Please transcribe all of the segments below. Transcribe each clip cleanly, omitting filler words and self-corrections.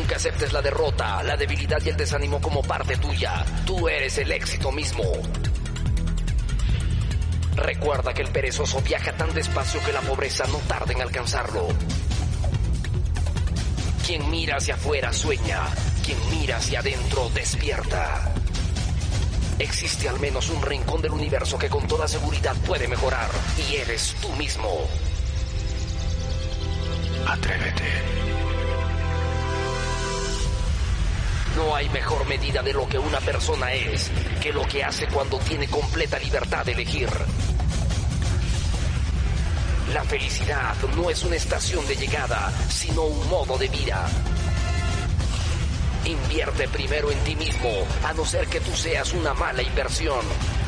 Nunca aceptes la derrota, la debilidad y el desánimo como parte tuya. Tú eres el éxito mismo. Recuerda que el perezoso viaja tan despacio que la pobreza no tarda en alcanzarlo. Quien mira hacia afuera sueña, quien mira hacia adentro despierta. Existe al menos un rincón del universo que con toda seguridad puede mejorar, y eres tú mismo. Atrévete. No hay mejor medida de lo que una persona es que lo que hace cuando tiene completa libertad de elegir. La felicidad no es una estación de llegada, sino un modo de vida. Invierte primero en ti mismo, a no ser que tú seas una mala inversión.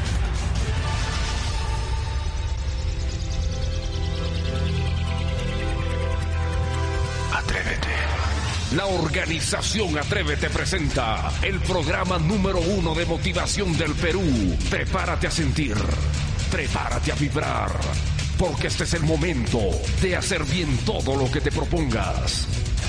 Atrévete. La organización Atrévete presenta el programa número 1 de motivación del Perú. Prepárate a sentir, prepárate a vibrar, porque este es el momento de hacer bien todo lo que te propongas.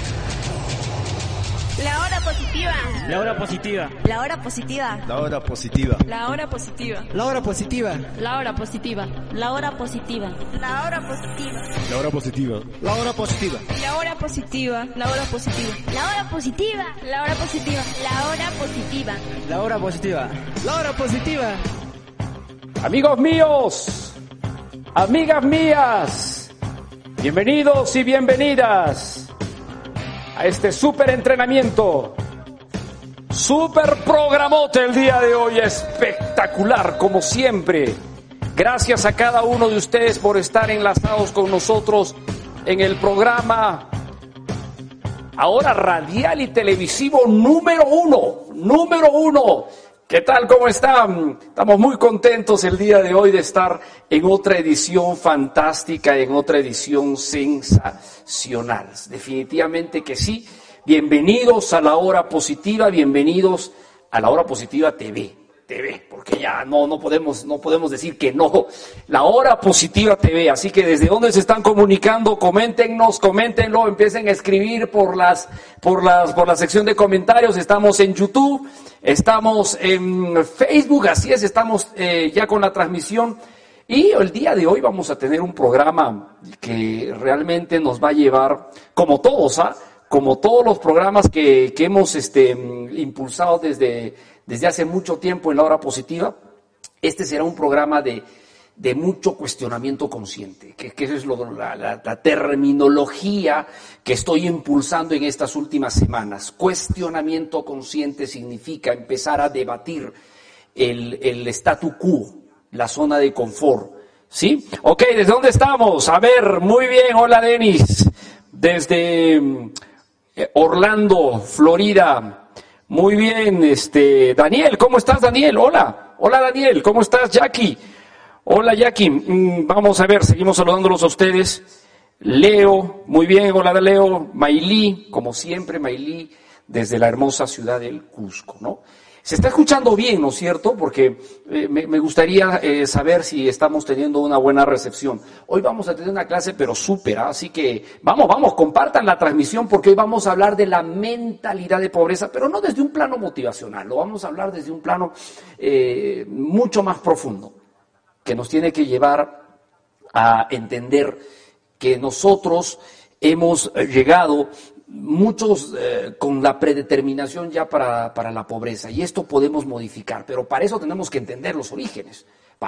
La hora positiva. La hora positiva. La hora positiva. La hora positiva. La hora positiva. La hora positiva. La hora positiva. La hora positiva. La hora positiva. La hora positiva. La hora positiva. La hora positiva. La hora positiva. La hora positiva. La hora positiva. La hora positiva. La hora positiva. La hora positiva. Amigos míos, amigas mías, bienvenidos y bienvenidas a este súper entrenamiento, súper programote el día de hoy, espectacular como siempre. Gracias a cada uno de ustedes por estar enlazados con nosotros en el programa ahora radial y televisivo número uno. ¿Qué tal? ¿Cómo están? Estamos muy contentos el día de hoy de estar en otra edición fantástica, en otra edición sensacional. Definitivamente que sí. Bienvenidos a La Hora Positiva, bienvenidos a La Hora Positiva TV, porque ya no podemos decir que no. La Hora Positiva TV, así que desde dónde se están comunicando, coméntenlo, empiecen a escribir por la sección de comentarios. Estamos en YouTube, estamos en Facebook, así es, estamos ya con la transmisión. Y el día de hoy vamos a tener un programa que realmente nos va a llevar, como todos los programas que hemos impulsado desde hace mucho tiempo en La Hora Positiva. Este será un programa de mucho cuestionamiento consciente, que esa es la terminología que estoy impulsando en estas últimas semanas. Cuestionamiento consciente significa empezar a debatir el statu quo, la zona de confort, ¿sí? Ok, ¿desde dónde estamos? A ver, muy bien, hola Denis, desde Orlando, Florida. Muy bien, Daniel, ¿cómo estás, Daniel? Hola Daniel, ¿cómo estás, Jackie? Hola, Jackie, vamos a ver, seguimos saludándolos a ustedes. Leo, muy bien, hola Leo. Maylí, como siempre, Maylí, desde la hermosa ciudad del Cusco, ¿no? Se está escuchando bien, ¿no es cierto? Porque me gustaría saber si estamos teniendo una buena recepción. Hoy vamos a tener una clase, pero súper, así que vamos, compartan la transmisión, porque hoy vamos a hablar de la mentalidad de pobreza, pero no desde un plano motivacional, lo vamos a hablar desde un plano mucho más profundo, que nos tiene que llevar a entender que nosotros hemos llegado muchos con la predeterminación ya para la pobreza, y esto podemos modificar, pero para eso tenemos que entender los orígenes.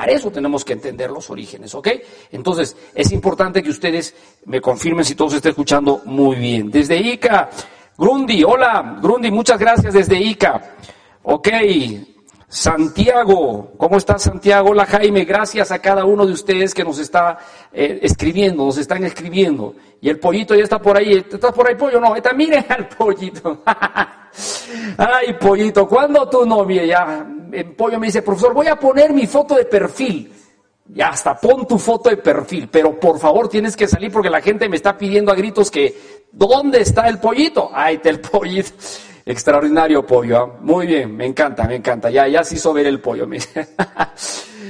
¿Ok? Entonces, es importante que ustedes me confirmen si todo se está escuchando muy bien. Desde Ica, Grundi, hola, Grundi, muchas gracias desde Ica. Ok, Santiago, ¿cómo estás, Santiago? Hola, Jaime, gracias a cada uno de ustedes que nos está nos están escribiendo. Y el pollito ya está por ahí. ¿Estás por ahí, pollo? No, miren al pollito. Ay, pollito, ¿cuándo tu novia? Ya, el pollo me dice, profesor, voy a poner mi foto de perfil. Ya hasta pon tu foto de perfil, pero por favor tienes que salir porque la gente me está pidiendo a gritos que, ¿dónde está el pollito? Ahí está el pollito. Extraordinario pollo, ¿eh? Muy bien, me encanta, ya se hizo ver el pollo.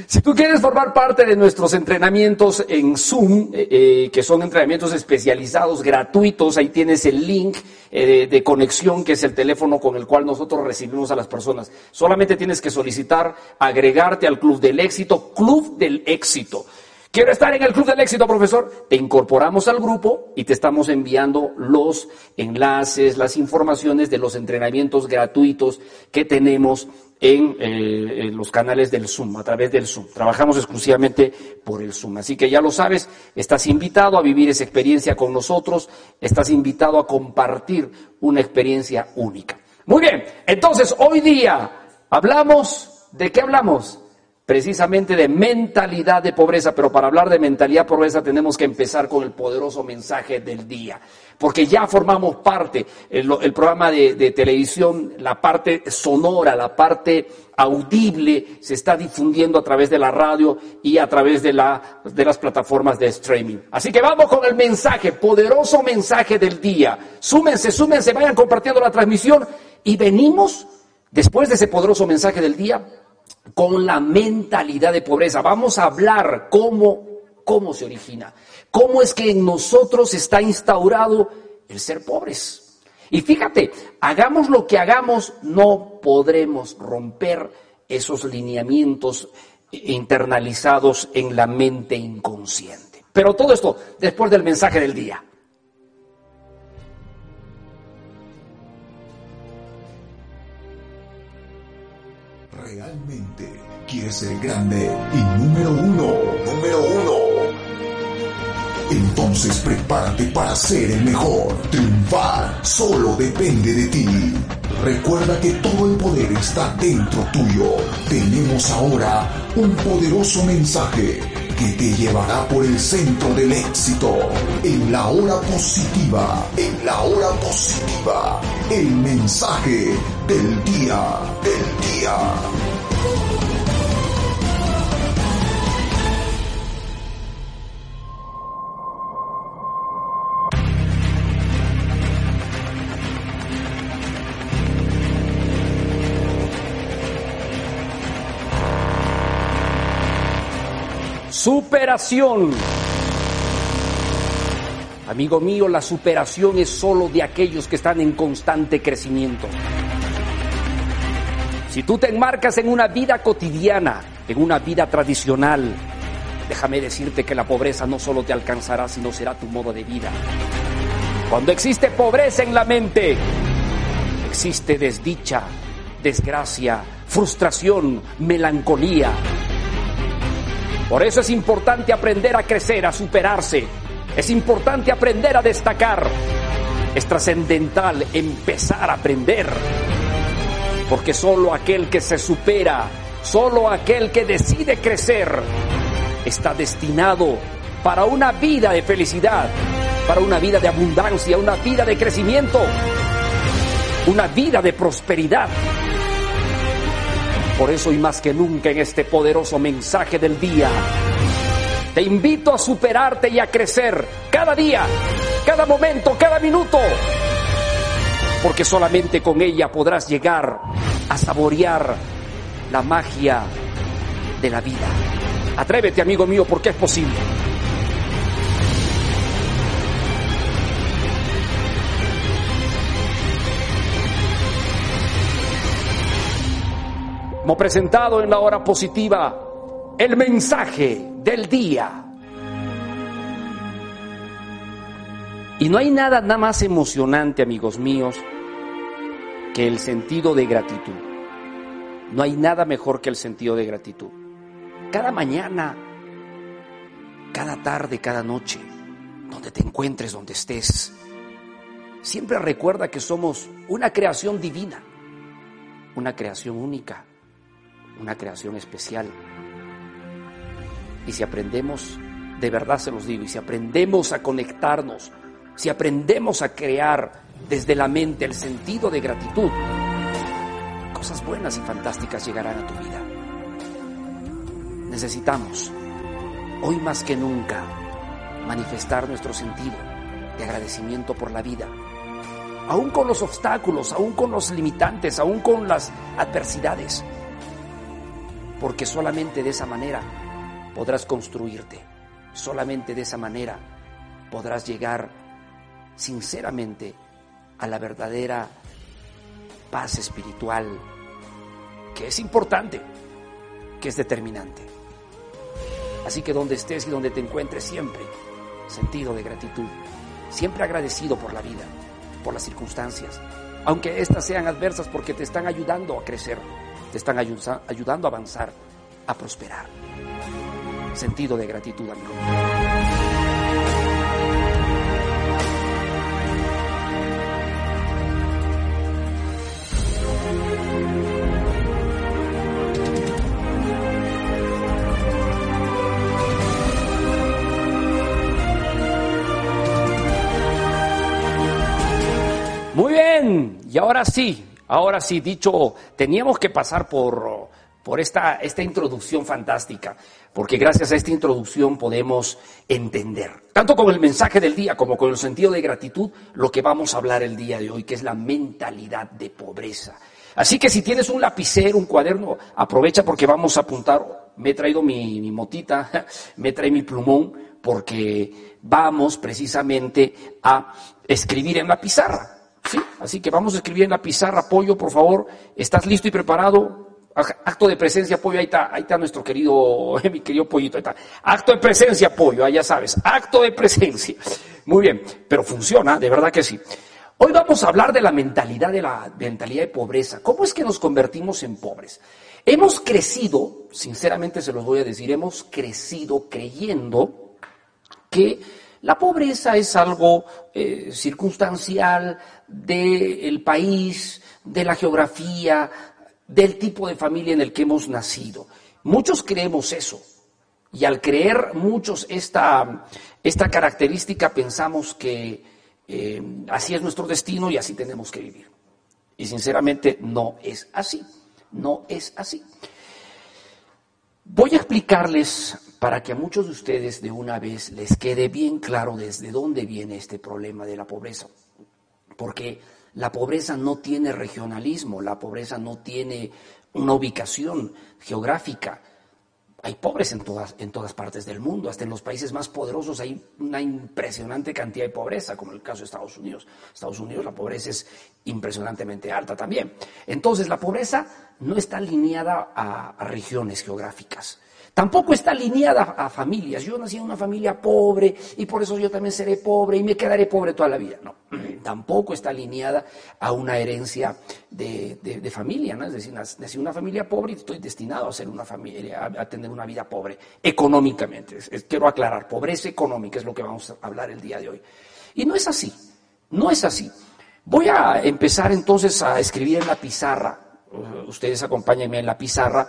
Si tú quieres formar parte de nuestros entrenamientos en Zoom, que son entrenamientos especializados, gratuitos, ahí tienes el link de conexión, que es el teléfono con el cual nosotros recibimos a las personas. Solamente tienes que solicitar agregarte al Club del Éxito, Club del Éxito. Quiero estar en el Club del Éxito, profesor. Te incorporamos al grupo y te estamos enviando los enlaces, las informaciones de los entrenamientos gratuitos que tenemos en los canales del Zoom, a través del Zoom. Trabajamos exclusivamente por el Zoom. Así que ya lo sabes, estás invitado a vivir esa experiencia con nosotros, estás invitado a compartir una experiencia única. Muy bien, entonces hoy día hablamos, ¿de qué hablamos? Precisamente de mentalidad de pobreza, pero para hablar de mentalidad de pobreza tenemos que empezar con el poderoso mensaje del día, porque ya formamos parte, el programa de televisión, la parte sonora, la parte audible se está difundiendo a través de la radio y a través de las plataformas de streaming. Así que vamos con el mensaje, poderoso mensaje del día. Súmense, vayan compartiendo la transmisión y venimos, después de ese poderoso mensaje del día, con la mentalidad de pobreza. Vamos a hablar cómo se origina, cómo es que en nosotros está instaurado el ser pobres. Y fíjate, hagamos lo que hagamos, no podremos romper esos lineamientos internalizados en la mente inconsciente. Pero todo esto después del mensaje del día. ¿Realmente quieres ser grande y número uno? Entonces prepárate para ser el mejor. Triunfar solo depende de ti. Recuerda que todo el poder está dentro tuyo. Tenemos ahora un poderoso mensaje que te llevará por el centro del éxito. En la hora positiva. El mensaje del día. Superación. Amigo mío, la superación es solo de aquellos que están en constante crecimiento. Si tú te enmarcas en una vida cotidiana, en una vida tradicional, déjame decirte que la pobreza no solo te alcanzará, sino será tu modo de vida. Cuando existe pobreza en la mente, existe desdicha, desgracia, frustración, melancolía. Por eso es importante aprender a crecer, a superarse. Es importante aprender a destacar. Es trascendental empezar a aprender. Porque solo aquel que se supera, solo aquel que decide crecer, está destinado para una vida de felicidad, para una vida de abundancia, una vida de crecimiento, una vida de prosperidad. Por eso y más que nunca en este poderoso mensaje del día, te invito a superarte y a crecer cada día, cada momento, cada minuto, porque solamente con ella podrás llegar a saborear la magia de la vida. Atrévete, amigo mío, porque es posible. Hemos presentado en la hora positiva el mensaje del día. Y no hay nada más emocionante, amigos míos, que el sentido de gratitud. No hay nada mejor que el sentido de gratitud. Cada mañana, cada tarde, cada noche, donde te encuentres, donde estés, siempre recuerda que somos una creación divina, una creación única, una creación especial. Y si aprendemos, de verdad se los digo, y si aprendemos a conectarnos, si aprendemos a crear desde la mente el sentido de gratitud, cosas buenas y fantásticas llegarán a tu vida. Necesitamos, hoy más que nunca, manifestar nuestro sentido de agradecimiento por la vida, aún con los obstáculos, aún con los limitantes, aún con las adversidades. porque solamente de esa manera podrás construirte, solamente de esa manera podrás llegar sinceramente a la verdadera paz espiritual, que es importante, que es determinante. Así que donde estés y donde te encuentres, siempre sentido de gratitud, siempre agradecido por la vida, por las circunstancias, aunque éstas sean adversas, porque te están ayudando a crecer, te están ayudando a avanzar, a prosperar. Sentido de gratitud, amigo. Muy bien, y ahora sí, dicho, teníamos que pasar por esta introducción fantástica, porque gracias a esta introducción podemos entender, tanto con el mensaje del día como con el sentido de gratitud, lo que vamos a hablar el día de hoy, que es la mentalidad de pobreza. Así que si tienes un lapicero, un cuaderno, aprovecha porque vamos a apuntar. Me he traído mi motita, me trae mi plumón, porque vamos precisamente a escribir en la pizarra. Sí, así que vamos a escribir en la pizarra. Pollo, por favor, ¿estás listo y preparado? Acto de presencia, Pollo, ahí está nuestro querido, mi querido Pollito, ahí está. Acto de presencia, Pollo, ya sabes, acto de presencia. Muy bien, pero funciona, de verdad que sí. Hoy vamos a hablar de la mentalidad de pobreza. ¿Cómo es que nos convertimos en pobres? Hemos crecido, sinceramente se los voy a decir, hemos crecido creyendo que la pobreza es algo circunstancial del país, de la geografía, del tipo de familia en el que hemos nacido. Muchos creemos eso, y al creer muchos esta característica pensamos que así es nuestro destino y así tenemos que vivir. Y sinceramente no es así, no es así. Voy a explicarles para que a muchos de ustedes de una vez les quede bien claro desde dónde viene este problema de la pobreza. Porque la pobreza no tiene regionalismo, la pobreza no tiene una ubicación geográfica. Hay pobres en todas partes del mundo, hasta en los países más poderosos hay una impresionante cantidad de pobreza, como el caso de Estados Unidos. Estados Unidos la pobreza es impresionantemente alta también. Entonces la pobreza no está alineada a regiones geográficas. Tampoco está alineada a familias. Yo nací en una familia pobre y por eso yo también seré pobre y me quedaré pobre toda la vida. No, tampoco está alineada a una herencia de familia, ¿no? Es decir, nací en una familia pobre y estoy destinado a ser una familia, a tener una vida pobre económicamente. Quiero aclarar, pobreza económica es lo que vamos a hablar el día de hoy. Y no es así, no es así. Voy a empezar entonces a escribir en la pizarra. Ustedes acompáñenme en la pizarra.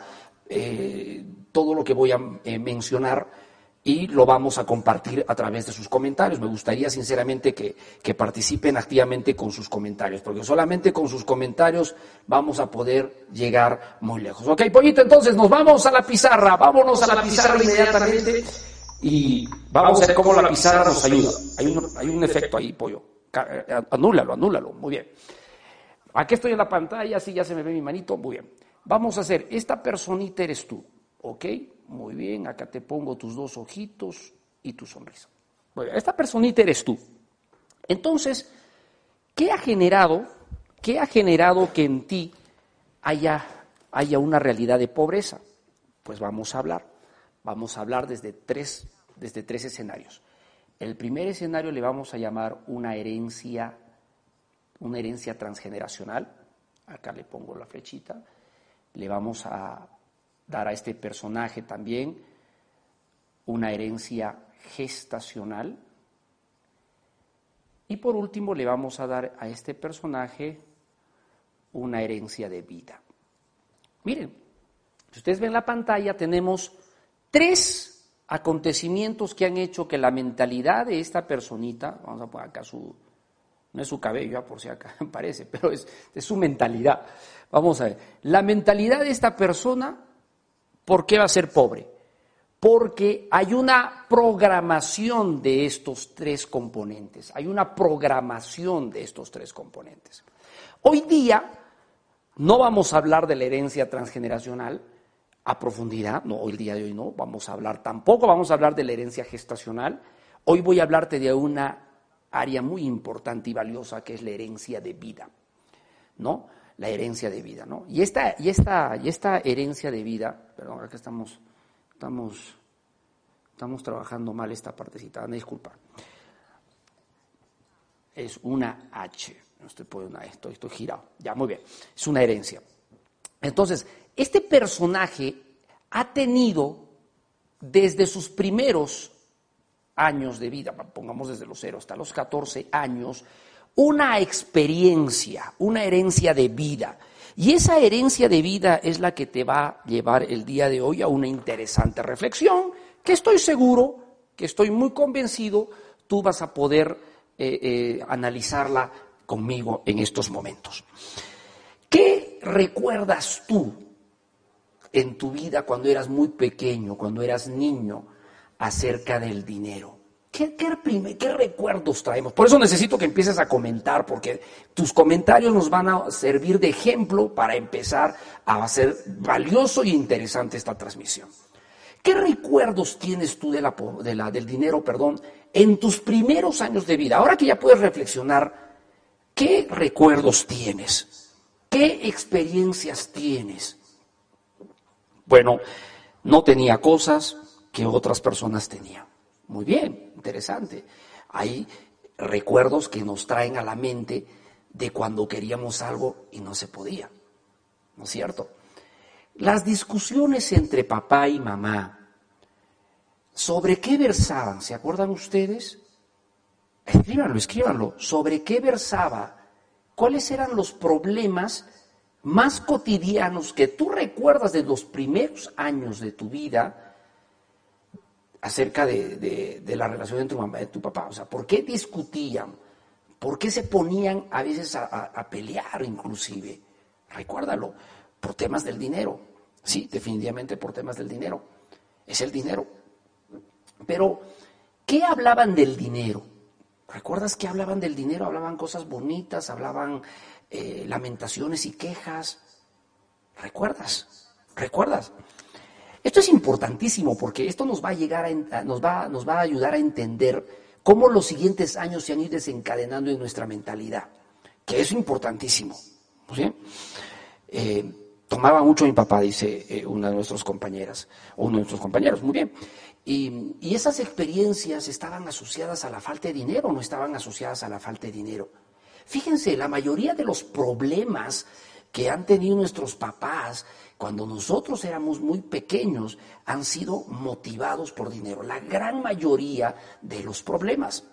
Todo lo que voy a mencionar y lo vamos a compartir a través de sus comentarios. Me gustaría sinceramente que participen activamente con sus comentarios, porque solamente con sus comentarios vamos a poder llegar muy lejos. Ok, Pollito, entonces nos vamos a la pizarra, vámonos a la pizarra inmediatamente y vamos a ver cómo la pizarra nos ayuda. Hay un efecto ahí, Pollo. Anúlalo, muy bien. Aquí estoy en la pantalla, así ya se me ve mi manito, muy bien. Vamos a hacer, esta personita eres tú, ¿ok? Muy bien, acá te pongo tus dos ojitos y tu sonrisa. Muy bien, esta personita eres tú. Entonces, ¿qué ha generado que en ti haya una realidad de pobreza? Pues vamos a hablar desde tres escenarios. El primer escenario le vamos a llamar una herencia transgeneracional. Acá le pongo la flechita. Le vamos a dar a este personaje también una herencia gestacional. Y por último le vamos a dar a este personaje una herencia de vida. Miren, si ustedes ven la pantalla tenemos 3 acontecimientos que han hecho que la mentalidad de esta personita, vamos a poner acá no es su cabello, por si acá parece, pero es su mentalidad. Vamos a ver, la mentalidad de esta persona, ¿por qué va a ser pobre? Porque hay una programación de estos 3 componentes, hay una programación de estos 3 componentes. Hoy día no vamos a hablar de la herencia transgeneracional, a profundidad. No, el día de hoy no, tampoco vamos a hablar de la herencia gestacional. Hoy voy a hablarte de una área muy importante y valiosa que es la herencia de vida, ¿no? La herencia de vida, ¿no? Y esta herencia de vida, perdón, acá estamos trabajando mal esta partecita, me disculpa. Es una H, no estoy poniendo esto, estoy girado, ya, muy bien, es una herencia. Entonces, este personaje ha tenido desde sus primeros años de vida, pongamos desde los 0 hasta los 14 años, una experiencia, una herencia de vida. Y esa herencia de vida es la que te va a llevar el día de hoy a una interesante reflexión, que estoy seguro, que estoy muy convencido, tú vas a poder analizarla conmigo en estos momentos. ¿Qué recuerdas tú en tu vida cuando eras muy pequeño, cuando eras niño, acerca del dinero? ¿Qué recuerdos traemos? Por eso necesito que empieces a comentar, porque tus comentarios nos van a servir de ejemplo para empezar a hacer valioso y interesante esta transmisión. ¿Qué recuerdos tienes tú del dinero, en tus primeros años de vida? Ahora que ya puedes reflexionar, ¿qué recuerdos tienes? ¿Qué experiencias tienes? Bueno, no tenía cosas que otras personas tenían. Muy bien, interesante. Hay recuerdos que nos traen a la mente de cuando queríamos algo y no se podía, ¿no es cierto? Las discusiones entre papá y mamá, ¿sobre qué versaban? ¿Se acuerdan ustedes? Escríbanlo. ¿Sobre qué versaba? ¿Cuáles eran los problemas más cotidianos que tú recuerdas de los primeros años de tu vida acerca de la relación entre tu mamá y tu papá? O sea, ¿por qué discutían? ¿Por qué se ponían a veces a pelear inclusive? Recuérdalo, por temas del dinero. Sí, definitivamente por temas del dinero. Es el dinero. Pero, ¿qué hablaban del dinero? ¿Recuerdas que hablaban del dinero? Hablaban cosas bonitas, hablaban lamentaciones y quejas. ¿Recuerdas? Esto es importantísimo porque esto nos va a ayudar a entender cómo los siguientes años se han ido desencadenando en nuestra mentalidad, que es importantísimo. ¿Sí? Tomaba mucho mi papá, dice una de nuestras compañeras, o uno de nuestros compañeros, muy bien. Y esas experiencias estaban asociadas a la falta de dinero, no estaban asociadas a la falta de dinero. Fíjense, la mayoría de los problemas que han tenido nuestros papás cuando nosotros éramos muy pequeños han sido motivados por dinero, la gran mayoría de los problemas.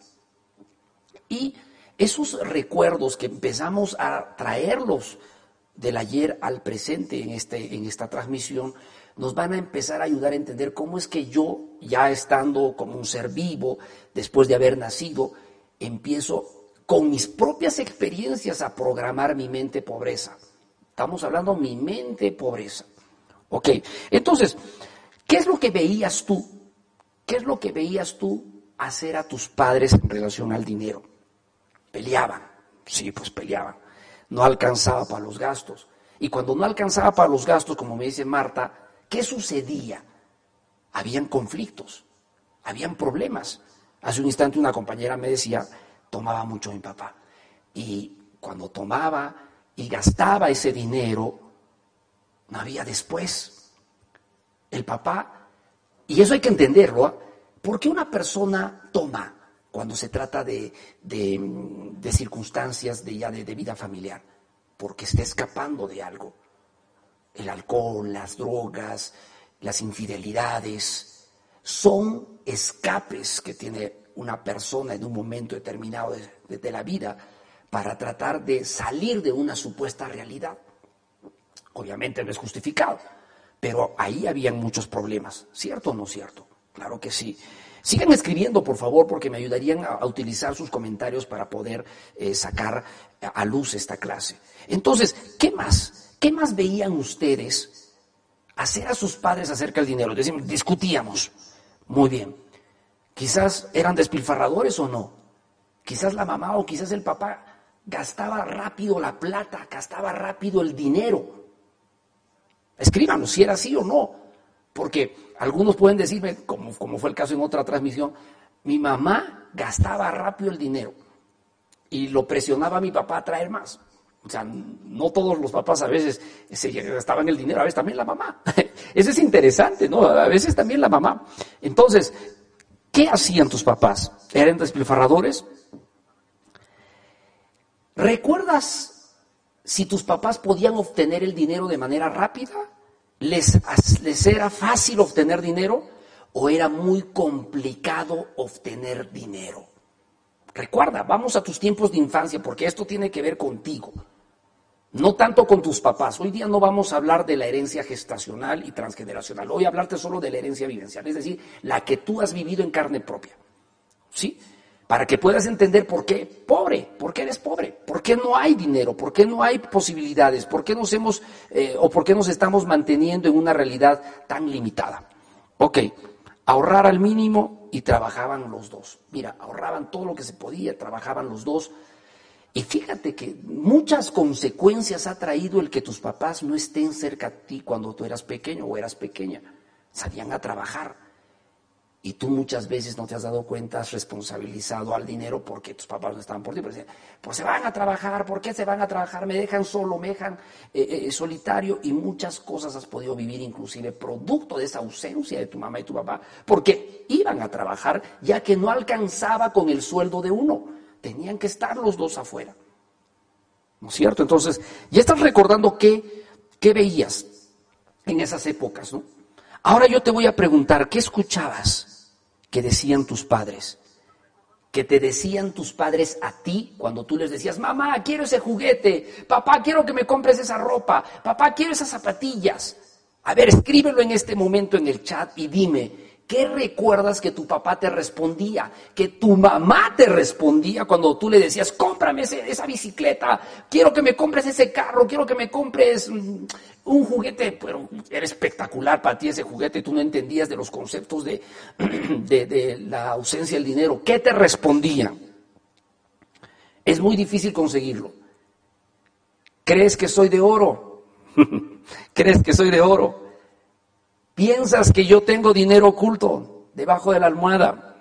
Y esos recuerdos que empezamos a traerlos del ayer al presente en esta transmisión, nos van a empezar a ayudar a entender cómo es que yo, ya estando como un ser vivo, después de haber nacido, empiezo con mis propias experiencias a programar mi mente pobreza. Estamos hablando mi mente pobreza. Ok, entonces, ¿qué es lo que veías tú? ¿Qué es lo que veías tú hacer a tus padres en relación al dinero? Peleaban, sí, pues peleaban. No alcanzaba para los gastos. Y cuando no alcanzaba para los gastos, como me dice Marta, ¿qué sucedía? Habían conflictos, habían problemas. Hace un instante una compañera me decía, tomaba mucho mi papá. Y cuando tomaba y gastaba ese dinero, no había después. El papá, y eso hay que entenderlo, ¿eh? ¿Por qué una persona toma cuando se trata de circunstancias de vida familiar? Porque está escapando de algo. El alcohol, las drogas, las infidelidades, son escapes que tiene una persona en un momento determinado de la vida para tratar de salir de una supuesta realidad. Obviamente no es justificado, pero ahí habían muchos problemas. ¿Cierto o no cierto? Claro que sí. Sigan escribiendo, por favor, porque me ayudarían a utilizar sus comentarios para poder sacar a luz esta clase. Entonces, ¿qué más? ¿Qué más veían ustedes hacer a sus padres acerca del dinero? Discutíamos. Muy bien. Quizás eran despilfarradores o no. Quizás la mamá o quizás el papá gastaba rápido la plata, gastaba rápido el dinero. Escríbanos si era así o no. Porque algunos pueden decirme, como fue el caso en otra transmisión, mi mamá gastaba rápido el dinero y lo presionaba a mi papá a traer más. O sea, no todos los papás a veces se gastaban el dinero, a veces también la mamá. Eso es interesante, ¿no? A veces también la mamá. Entonces, ¿qué hacían tus papás? ¿Eran despilfarradores? ¿Recuerdas si tus papás podían obtener el dinero de manera rápida? ¿Les era fácil obtener dinero o era muy complicado obtener dinero? Recuerda, vamos a tus tiempos de infancia porque esto tiene que ver contigo, no tanto con tus papás. Hoy día no vamos a hablar de la herencia gestacional y transgeneracional, hoy voy a hablarte solo de la herencia vivencial, es decir, la que tú has vivido en carne propia, ¿sí? Para que puedas entender por qué eres pobre, por qué no hay dinero, por qué no hay posibilidades, por qué por qué nos estamos manteniendo en una realidad tan limitada. Ok, ahorrar al mínimo y trabajaban los dos. Mira, ahorraban todo lo que se podía, trabajaban los dos. Y fíjate que muchas consecuencias ha traído el que tus papás no estén cerca a ti cuando tú eras pequeño o eras pequeña. Salían a trabajar. Y tú muchas veces no te has dado cuenta, has responsabilizado al dinero porque tus papás no estaban por ti. Pero decían, pues se van a trabajar, ¿por qué se van a trabajar? Me dejan solo, me dejan solitario. Y muchas cosas has podido vivir, inclusive producto de esa ausencia de tu mamá y tu papá, porque iban a trabajar ya que no alcanzaba con el sueldo de uno. Tenían que estar los dos afuera. ¿No es cierto? Entonces, ya estás recordando qué veías en esas épocas, ¿no? Ahora yo te voy a preguntar, ¿qué escuchabas que decían tus padres? Que te decían tus padres a ti cuando tú les decías, mamá, quiero ese juguete, papá, quiero que me compres esa ropa, papá, quiero esas zapatillas. A ver, escríbelo en este momento en el chat y dime, ¿qué recuerdas que tu papá te respondía? Que tu mamá te respondía cuando tú le decías, cómprame esa bicicleta, quiero que me compres ese carro, quiero que me compres un juguete. Pero era espectacular para ti ese juguete, tú no entendías de los conceptos de la ausencia del dinero. ¿Qué te respondían? Es muy difícil conseguirlo. ¿Crees que soy de oro? ¿Crees que soy de oro? ¿Piensas que yo tengo dinero oculto debajo de la almohada?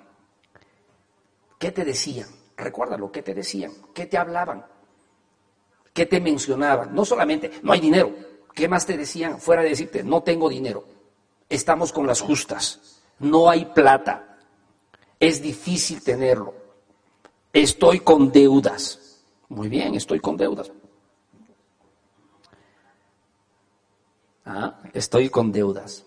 ¿Qué te decían? Recuérdalo, ¿qué te decían? ¿Qué te hablaban? ¿Qué te mencionaban? No solamente, no hay dinero. ¿Qué más te decían? Fuera de decirte, no tengo dinero. Estamos con las justas. No hay plata. Es difícil tenerlo. Estoy con deudas. Muy bien, estoy con deudas. Estoy con deudas.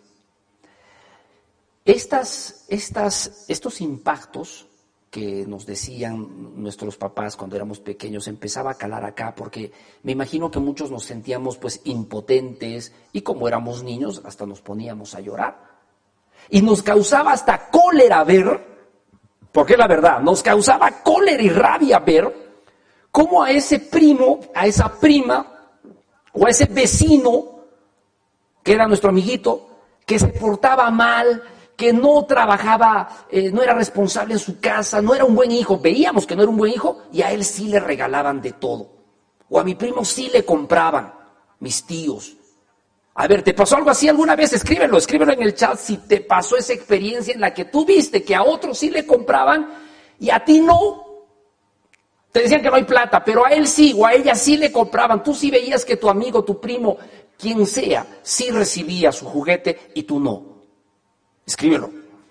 Estos impactos que nos decían nuestros papás cuando éramos pequeños empezaba a calar acá, porque me imagino que muchos nos sentíamos pues impotentes y como éramos niños hasta nos poníamos a llorar. Y nos causaba hasta cólera ver, porque la verdad, nos causaba cólera y rabia ver cómo a ese primo, a esa prima o a ese vecino que era nuestro amiguito, que se portaba mal, que no trabajaba, no era responsable en su casa, no era un buen hijo. Veíamos que no era un buen hijo y a él sí le regalaban de todo. O a mi primo sí le compraban, mis tíos. A ver, ¿te pasó algo así alguna vez? Escríbelo en el chat si te pasó esa experiencia en la que tú viste que a otros sí le compraban y a ti no. Te decían que no hay plata, pero a él sí o a ella sí le compraban. Tú sí veías que tu amigo, tu primo, quien sea, sí recibía su juguete y tú no. Escríbelo.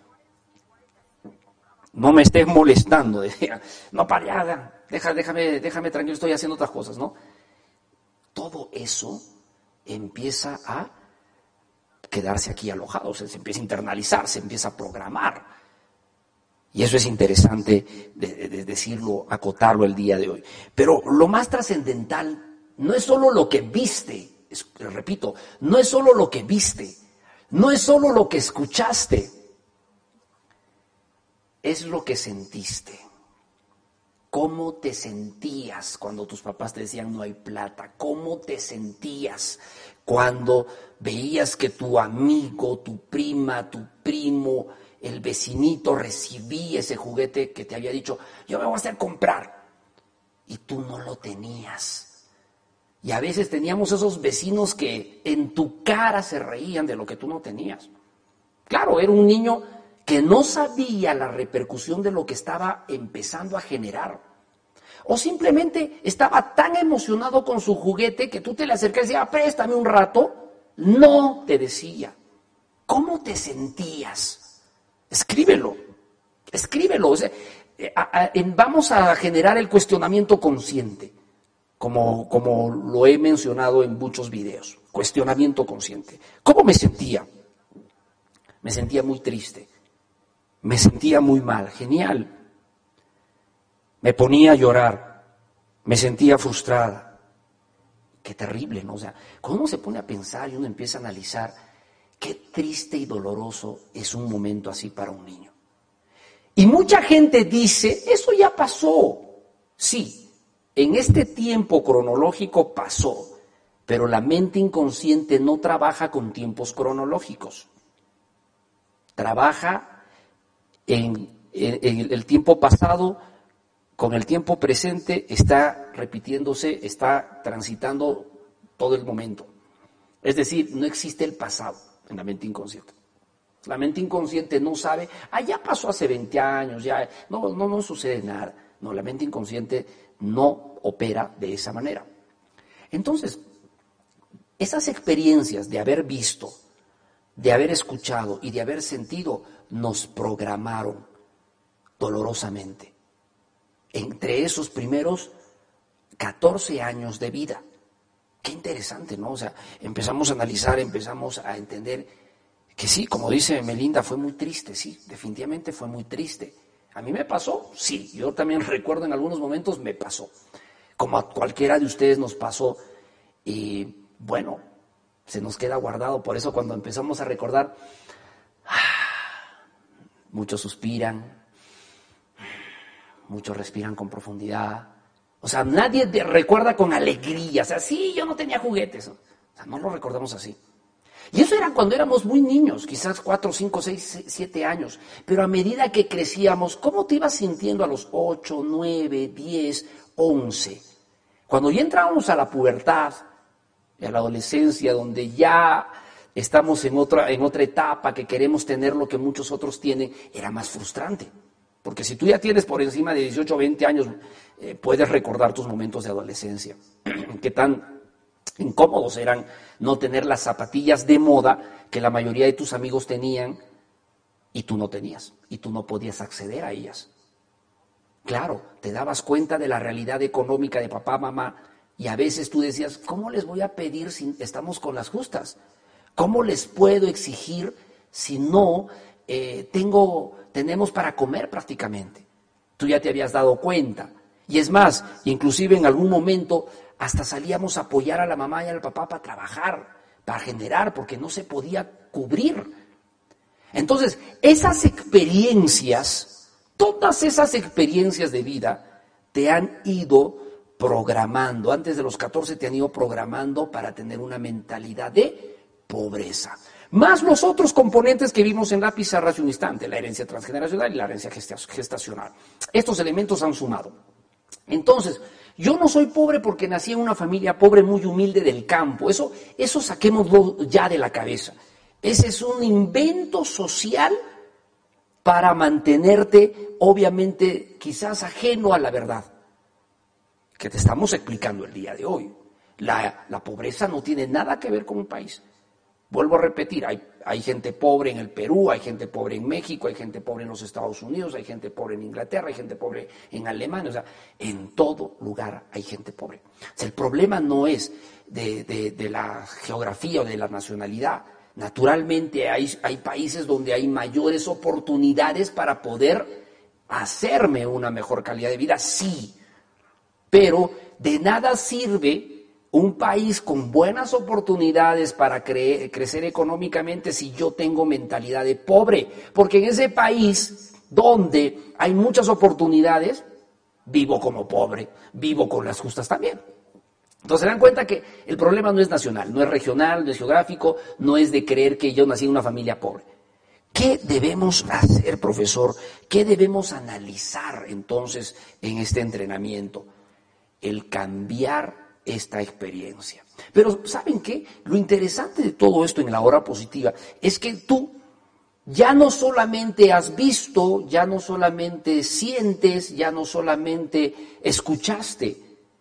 No me estés molestando. Decía, no, para, déjame tranquilo, estoy haciendo otras cosas, ¿no? Todo eso empieza a quedarse aquí alojado, se empieza a internalizar, se empieza a programar. Y eso es interesante de decirlo, acotarlo el día de hoy. Pero lo más trascendental no es solo lo que viste, repito, no es solo lo que viste, no es solo lo que escuchaste, es lo que sentiste. ¿Cómo te sentías cuando tus papás te decían no hay plata? ¿Cómo te sentías cuando veías que tu amigo, tu prima, tu primo, el vecinito recibía ese juguete que te había dicho, yo me voy a hacer comprar? Y tú no lo tenías. Y a veces teníamos esos vecinos que en tu cara se reían de lo que tú no tenías. Claro, era un niño que no sabía la repercusión de lo que estaba empezando a generar. O simplemente estaba tan emocionado con su juguete que tú te le acercas y decías, préstame un rato. No, te decía. ¿Cómo te sentías? Escríbelo. O sea, vamos a generar el cuestionamiento consciente, como lo he mencionado en muchos videos. Cuestionamiento consciente. ¿Cómo me sentía? Me sentía muy triste. Me sentía muy mal. Genial. Me ponía a llorar. Me sentía frustrada. Qué terrible, ¿no? O sea, cuando uno se pone a pensar y uno empieza a analizar, qué triste y doloroso es un momento así para un niño. Y mucha gente dice, eso ya pasó. Sí, en este tiempo cronológico pasó, pero la mente inconsciente no trabaja con tiempos cronológicos. Trabaja en el tiempo pasado, con el tiempo presente, está repitiéndose, está transitando todo el momento. Es decir, no existe el pasado en la mente inconsciente. La mente inconsciente no sabe, ya pasó hace 20 años, ya no sucede nada. No, la mente inconsciente no opera de esa manera. Entonces, esas experiencias de haber visto, de haber escuchado y de haber sentido, nos programaron dolorosamente. Entre esos primeros 14 años de vida. Qué interesante, ¿no? O sea, empezamos a analizar, empezamos a entender que sí, como dice Melinda, fue muy triste, sí, definitivamente fue muy triste. ¿A mí me pasó? Sí, yo también recuerdo en algunos momentos me pasó. Como a cualquiera de ustedes nos pasó. Y bueno, se nos queda guardado. Por eso cuando empezamos a recordar, muchos suspiran, muchos respiran con profundidad. O sea, nadie recuerda con alegría. O sea, sí, yo no tenía juguetes. O sea, no lo recordamos así. Y eso era cuando éramos muy niños, quizás 4, 5, 6, 7 años. Pero a medida que crecíamos, ¿cómo te ibas sintiendo a los 8, 9, 10, 11? Cuando ya entrábamos a la pubertad, a la adolescencia, donde ya estamos en otra etapa, que queremos tener lo que muchos otros tienen, era más frustrante. Porque si tú ya tienes por encima de 18 o 20 años, puedes recordar tus momentos de adolescencia. Qué tan incómodos eran no tener las zapatillas de moda que la mayoría de tus amigos tenían y tú no tenías, y tú no podías acceder a ellas. Claro, te dabas cuenta de la realidad económica de papá, mamá, y a veces tú decías, ¿cómo les voy a pedir si estamos con las justas? ¿Cómo les puedo exigir si no tenemos para comer prácticamente? Tú ya te habías dado cuenta. Y es más, inclusive en algún momento hasta salíamos a apoyar a la mamá y al papá para trabajar, para generar, porque no se podía cubrir. Entonces, esas experiencias, todas esas experiencias de vida te han ido programando. Antes de los 14 te han ido programando para tener una mentalidad de pobreza. Más los otros componentes que vimos en la pizarra hace un instante, la herencia transgeneracional y la herencia gestacional. Estos elementos han sumado. Entonces, yo no soy pobre porque nací en una familia pobre muy humilde del campo. Eso saquémoslo ya de la cabeza. Ese es un invento social para mantenerte, obviamente, quizás ajeno a la verdad que te estamos explicando el día de hoy. La pobreza no tiene nada que ver con un país. Vuelvo a repetir, hay gente pobre en el Perú, hay gente pobre en México, hay gente pobre en los Estados Unidos, hay gente pobre en Inglaterra, hay gente pobre en Alemania, o sea, en todo lugar hay gente pobre. O sea, el problema no es de la geografía o de la nacionalidad. Naturalmente hay países donde hay mayores oportunidades para poder hacerme una mejor calidad de vida, sí, pero de nada sirve un país con buenas oportunidades para crecer económicamente si yo tengo mentalidad de pobre. Porque en ese país donde hay muchas oportunidades, vivo como pobre, vivo con las justas también. Entonces se dan cuenta que el problema no es nacional, no es regional, no es geográfico, no es de creer que yo nací en una familia pobre. ¿Qué debemos hacer, profesor? ¿Qué debemos analizar entonces en este entrenamiento? El cambiar esta experiencia. Pero ¿saben qué? Lo interesante de todo esto en la hora positiva es que tú ya no solamente has visto, ya no solamente sientes, ya no solamente escuchaste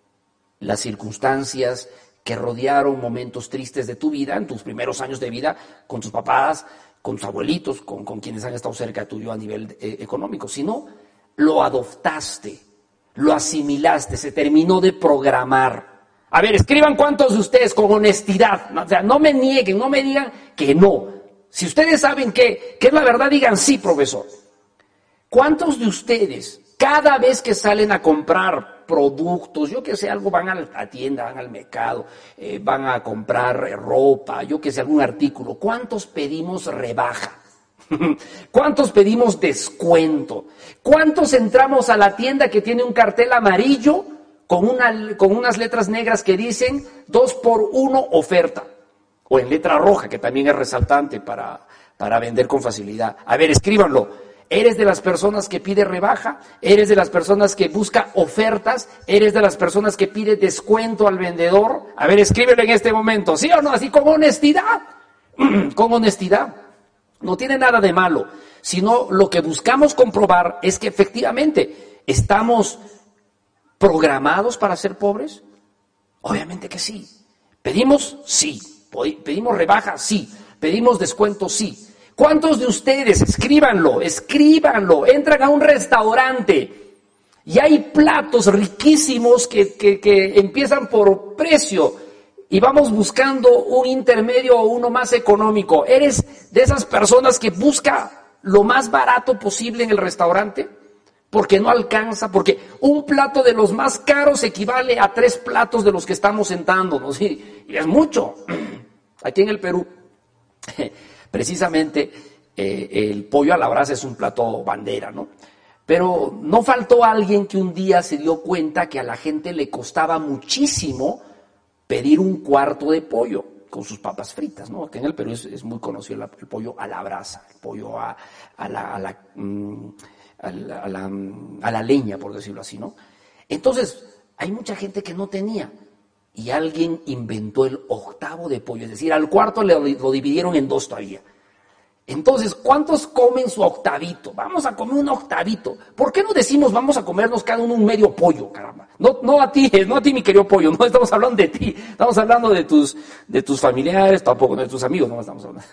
las circunstancias que rodearon momentos tristes de tu vida, en tus primeros años de vida, con tus papás, con tus abuelitos, con quienes han estado cerca tuyo a nivel económico, sino lo adoptaste, lo asimilaste, se terminó de programar. A ver, escriban cuántos de ustedes con honestidad, o sea, no me nieguen, no me digan que no. Si ustedes saben que es la verdad, digan sí, profesor. ¿Cuántos de ustedes, cada vez que salen a comprar productos, yo que sé, algo, van a la tienda, van al mercado, van a comprar ropa, yo que sé, algún artículo, ¿cuántos pedimos rebaja? ¿Cuántos pedimos descuento? ¿Cuántos entramos a la tienda que tiene un cartel amarillo con unas letras negras que dicen 2x1 oferta? O en letra roja, que también es resaltante para vender con facilidad. A ver, escríbanlo. ¿Eres de las personas que pide rebaja? ¿Eres de las personas que busca ofertas? ¿Eres de las personas que pide descuento al vendedor? A ver, escríbelo en este momento. ¿Sí o no? Así con honestidad. Con honestidad. No tiene nada de malo, sino lo que buscamos comprobar es que efectivamente estamos programados para ser pobres. Obviamente que sí. ¿Pedimos? Sí. ¿Pedimos rebaja? Sí. ¿Pedimos descuento? Sí. ¿Cuántos de ustedes, escríbanlo, entran a un restaurante y hay platos riquísimos que empiezan por precio y vamos buscando un intermedio o uno más económico? ¿Eres de esas personas que busca lo más barato posible en el restaurante? Porque no alcanza, porque un plato de los más caros equivale a 3 platos de los que estamos sentándonos, y es mucho. Aquí en el Perú, precisamente, el pollo a la brasa es un plato bandera, ¿no? Pero no faltó alguien que un día se dio cuenta que a la gente le costaba muchísimo pedir un cuarto de pollo con sus papas fritas, ¿no? Aquí en el Perú es muy conocido el pollo a la brasa, el pollo a la leña, por decirlo así, ¿no? Entonces, hay mucha gente que no tenía. Y alguien inventó el octavo de pollo, es decir, al cuarto lo dividieron en 2 todavía. Entonces, ¿cuántos comen su octavito? Vamos a comer un octavito. ¿Por qué no decimos vamos a comernos cada uno un medio pollo, caramba? No a ti, mi querido pollo, no estamos hablando de ti, estamos hablando de tus familiares, tampoco de tus amigos, no estamos hablando.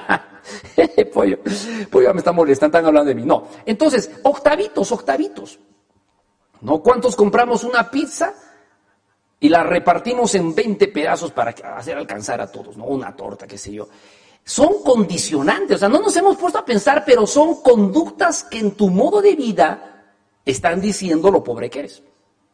pollo me está molestando, están hablando de mí. No, entonces, octavitos. ¿No? ¿Cuántos compramos una pizza y la repartimos en 20 pedazos para hacer alcanzar a todos, ¿no? Una torta, qué sé yo. Son condicionantes, o sea, no nos hemos puesto a pensar, pero son conductas que en tu modo de vida están diciendo lo pobre que eres.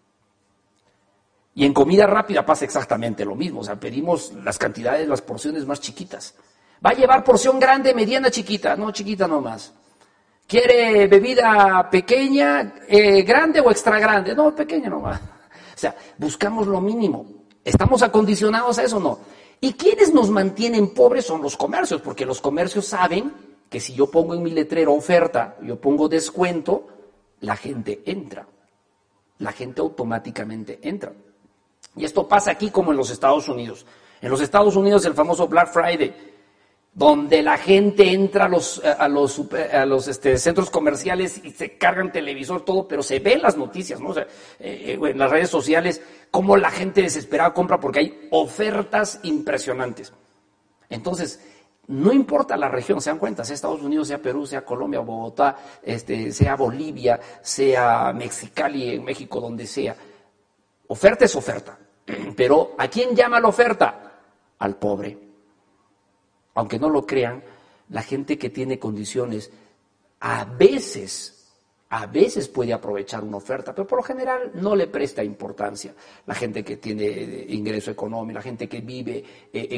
Y en comida rápida pasa exactamente lo mismo, o sea, pedimos las cantidades, las porciones más chiquitas. ¿Va a llevar porción grande, mediana, chiquita? No, chiquita nomás. ¿Quiere bebida pequeña, grande o extra grande? No, pequeña nomás. O sea, buscamos lo mínimo. ¿Estamos acondicionados a eso o no? ¿Y quiénes nos mantienen pobres? Son los comercios, porque los comercios saben que si yo pongo en mi letrero oferta, yo pongo descuento, la gente entra. La gente automáticamente entra. Y esto pasa aquí como en los Estados Unidos. En los Estados Unidos el famoso Black Friday, donde la gente entra a los centros comerciales y se cargan televisor, todo, pero se ven las noticias, ¿no? O sea, en las redes sociales, cómo la gente desesperada compra porque hay ofertas impresionantes. Entonces, no importa la región, se dan cuenta, sea Estados Unidos, sea Perú, sea Colombia, Bogotá, sea Bolivia, sea Mexicali, en México, donde sea. Oferta es oferta. Pero ¿a quién llama la oferta? Al pobre. Aunque no lo crean, la gente que tiene condiciones a veces puede aprovechar una oferta, pero por lo general no le presta importancia. La gente que tiene ingreso económico, la gente que vive en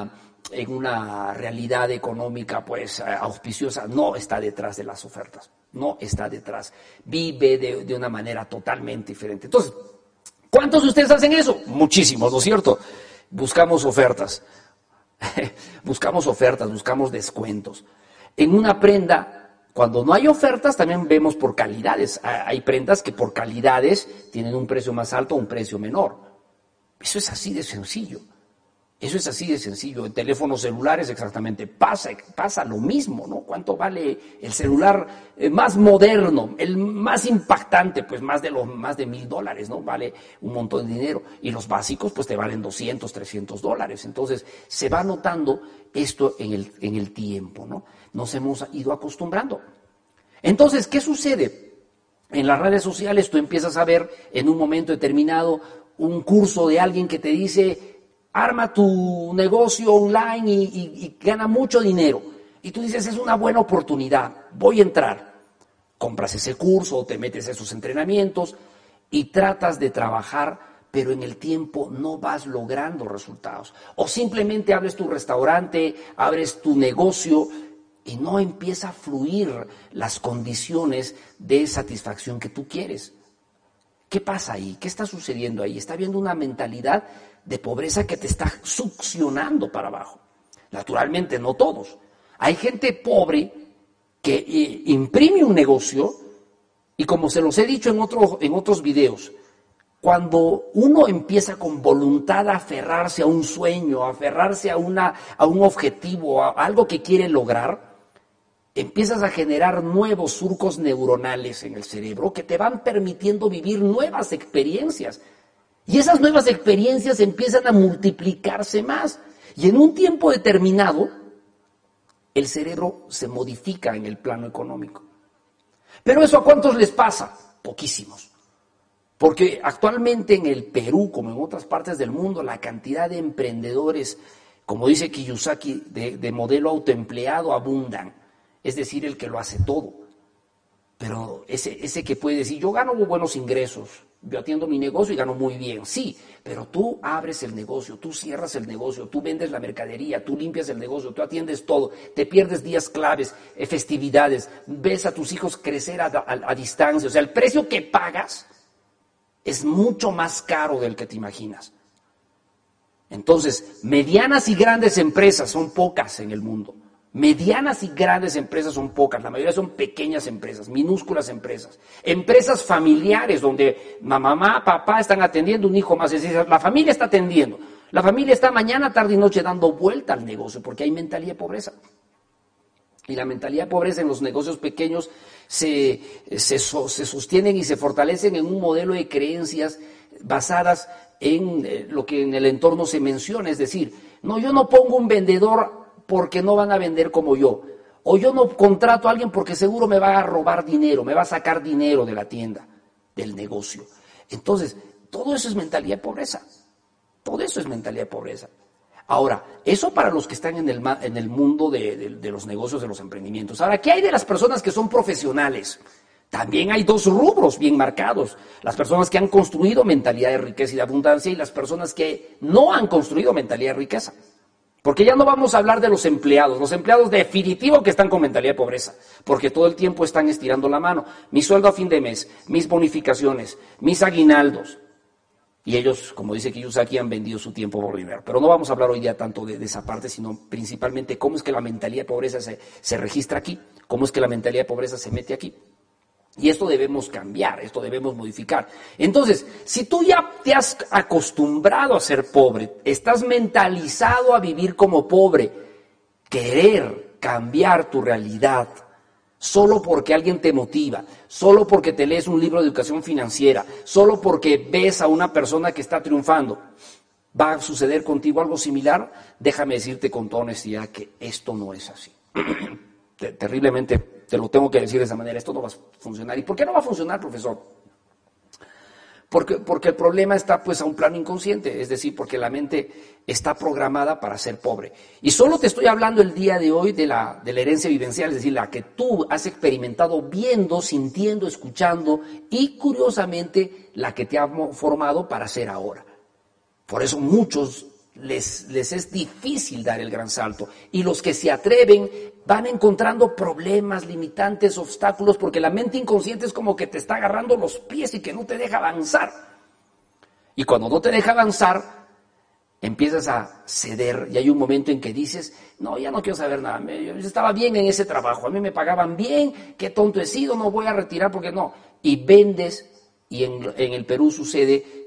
una realidad económica pues auspiciosa, no está detrás de las ofertas, no está detrás. Vive de una manera totalmente diferente. Entonces, ¿cuántos de ustedes hacen eso? Muchísimos, ¿no es cierto? Buscamos ofertas. Buscamos descuentos. En una prenda, cuando no hay ofertas, también vemos por calidades. Hay prendas que por calidades tienen un precio más alto o un precio menor. Eso es así de sencillo. Eso es así de sencillo. En teléfonos celulares exactamente pasa lo mismo, ¿no? ¿Cuánto vale el celular más moderno, el más impactante? Pues más de $1,000, ¿no? Vale un montón de dinero. Y los básicos pues te valen $200, $300. Entonces se va notando esto en el tiempo, ¿no? Nos hemos ido acostumbrando. Entonces, ¿qué sucede? En las redes sociales tú empiezas a ver en un momento determinado un curso de alguien que te dice: arma tu negocio online y gana mucho dinero. Y tú dices, es una buena oportunidad, voy a entrar. Compras ese curso o te metes a esos entrenamientos y tratas de trabajar, pero en el tiempo no vas logrando resultados. O simplemente abres tu restaurante, abres tu negocio y no empieza a fluir las condiciones de satisfacción que tú quieres. ¿Qué pasa ahí? ¿Qué está sucediendo ahí? Está habiendo una mentalidad de pobreza que te está succionando para abajo. Naturalmente, no todos. Hay gente pobre que imprime un negocio y, como se los he dicho en otros videos, cuando uno empieza con voluntad a aferrarse a un sueño, a aferrarse a un objetivo, a algo que quiere lograr, empiezas a generar nuevos surcos neuronales en el cerebro que te van permitiendo vivir nuevas experiencias. Y esas nuevas experiencias empiezan a multiplicarse más. Y en un tiempo determinado, el cerebro se modifica en el plano económico. Pero ¿eso a cuántos les pasa? Poquísimos. Porque actualmente en el Perú, como en otras partes del mundo, la cantidad de emprendedores, como dice Kiyosaki, de modelo autoempleado abundan. Es decir, el que lo hace todo. Pero ese que puede decir, yo gano buenos ingresos, yo atiendo mi negocio y gano muy bien. Sí, pero tú abres el negocio, tú cierras el negocio, tú vendes la mercadería, tú limpias el negocio, tú atiendes todo, te pierdes días claves, festividades, ves a tus hijos crecer a distancia. O sea, el precio que pagas es mucho más caro del que te imaginas. Entonces, medianas y grandes empresas son pocas en el mundo. Medianas y grandes empresas son pocas, la mayoría son pequeñas empresas, minúsculas empresas. Empresas familiares donde mamá, papá están atendiendo, un hijo más, es decir, la familia está atendiendo. La familia está mañana, tarde y noche dando vuelta al negocio porque hay mentalidad de pobreza. Y la mentalidad de pobreza en los negocios pequeños se sostienen y se fortalecen en un modelo de creencias basadas en lo que en el entorno se menciona, es decir, no, yo no pongo un vendedor porque no van a vender como yo. O yo no contrato a alguien porque seguro me va a robar dinero, me va a sacar dinero de la tienda, del negocio. Entonces, todo eso es mentalidad de pobreza. Todo eso es mentalidad de pobreza. Ahora, eso para los que están en el mundo de los negocios, de los emprendimientos. Ahora, ¿qué hay de las personas que son profesionales? También hay dos rubros bien marcados. Las personas que han construido mentalidad de riqueza y de abundancia y las personas que no han construido mentalidad de riqueza. Porque ya no vamos a hablar de los empleados definitivo que están con mentalidad de pobreza, porque todo el tiempo están estirando la mano. Mi sueldo a fin de mes, mis bonificaciones, mis aguinaldos. Y ellos, como dice Kiyosaki, han vendido su tiempo por dinero. Pero no vamos a hablar hoy día tanto de esa parte, sino principalmente cómo es que la mentalidad de pobreza se registra aquí, cómo es que la mentalidad de pobreza se mete aquí. Y esto debemos cambiar, esto debemos modificar. Entonces, si tú ya te has acostumbrado a ser pobre, estás mentalizado a vivir como pobre, querer cambiar tu realidad solo porque alguien te motiva, solo porque te lees un libro de educación financiera, solo porque ves a una persona que está triunfando, ¿va a suceder contigo algo similar? Déjame decirte con toda honestidad que esto no es así. Terriblemente te lo tengo que decir de esa manera, esto no va a funcionar. ¿Y por qué no va a funcionar, profesor? Porque el problema está pues a un plano inconsciente, es decir, porque la mente está programada para ser pobre. Y solo te estoy hablando el día de hoy de la herencia vivencial, es decir, la que tú has experimentado viendo, sintiendo, escuchando y curiosamente la que te ha formado para ser ahora. Por eso muchos les es difícil dar el gran salto y los que se atreven van encontrando problemas, limitantes, obstáculos, porque la mente inconsciente es como que te está agarrando los pies y que no te deja avanzar. Y cuando no te deja avanzar, empiezas a ceder y hay un momento en que dices, no, ya no quiero saber nada, yo estaba bien en ese trabajo, a mí me pagaban bien, qué tonto he sido, no voy a retirar porque no. Y vendes, y en el Perú sucede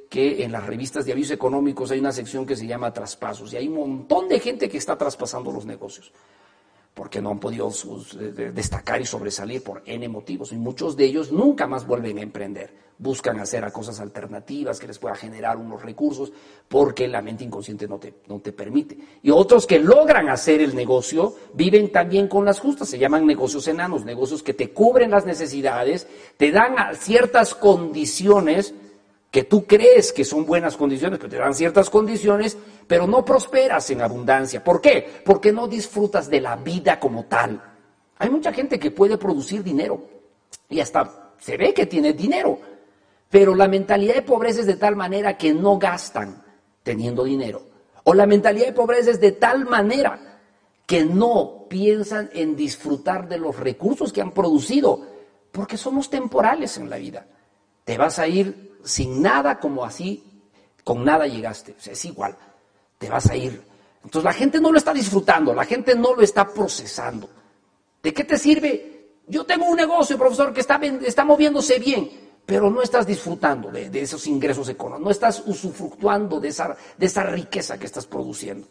que en las revistas de avisos económicos hay una sección que se llama traspasos y hay un montón de gente que está traspasando los negocios porque no han podido destacar y sobresalir por N motivos y muchos de ellos nunca más vuelven a emprender, buscan hacer a cosas alternativas que les pueda generar unos recursos porque la mente inconsciente no te permite. Y otros que logran hacer el negocio viven también con las justas, se llaman negocios enanos, negocios que te cubren las necesidades, te dan ciertas condiciones que tú crees que son buenas condiciones, que te dan ciertas condiciones, pero no prosperas en abundancia. ¿Por qué? Porque no disfrutas de la vida como tal. Hay mucha gente que puede producir dinero y hasta se ve que tiene dinero, pero la mentalidad de pobreza es de tal manera que no gastan teniendo dinero. O la mentalidad de pobreza es de tal manera que no piensan en disfrutar de los recursos que han producido, porque somos temporales en la vida. Te vas a ir sin nada como así, con nada llegaste. O sea, es igual, te vas a ir. Entonces la gente no lo está disfrutando, la gente no lo está procesando. ¿De qué te sirve? Yo tengo un negocio, profesor, que está moviéndose bien, pero no estás disfrutando de esos ingresos económicos, no estás usufructuando de esa riqueza que estás produciendo.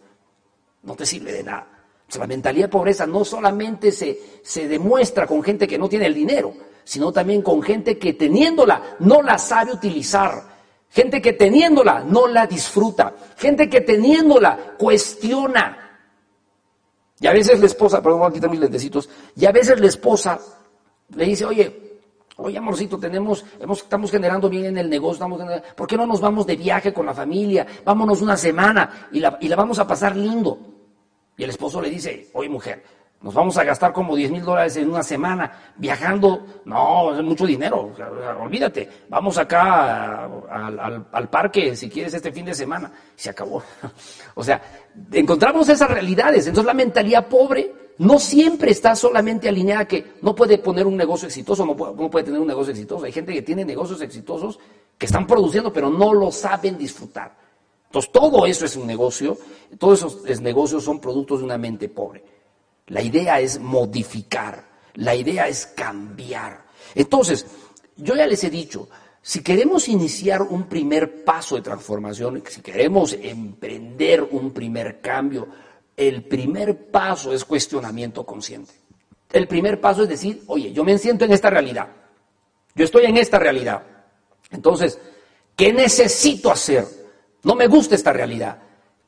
No te sirve de nada. O sea, la mentalidad de pobreza no solamente se demuestra con gente que no tiene el dinero, sino también con gente que teniéndola no la sabe utilizar, gente que teniéndola no la disfruta, gente que teniéndola cuestiona. Y a veces la esposa, perdón, voy a quitar mis lentecitos, y a veces la esposa le dice, oye amorcito, estamos generando bien en el negocio, ¿por qué no nos vamos de viaje con la familia? Vámonos una semana y la vamos a pasar lindo. Y el esposo le dice, oye mujer, nos vamos a gastar como $10,000 en una semana viajando. No, es mucho dinero, o sea, olvídate. Vamos acá al parque si quieres este fin de semana. Se acabó. O sea, encontramos esas realidades. Entonces la mentalidad pobre no siempre está solamente alineada a que no puede poner un negocio exitoso, no puede tener un negocio exitoso. Hay gente que tiene negocios exitosos que están produciendo pero no lo saben disfrutar. Entonces todo eso es un negocio, todos esos negocios son productos de una mente pobre. La idea es modificar, la idea es cambiar. Entonces, yo ya les he dicho, si queremos iniciar un primer paso de transformación, si queremos emprender un primer cambio, el primer paso es cuestionamiento consciente. El primer paso es decir, oye, yo me siento en esta realidad, yo estoy en esta realidad. Entonces, ¿qué necesito hacer? No me gusta esta realidad.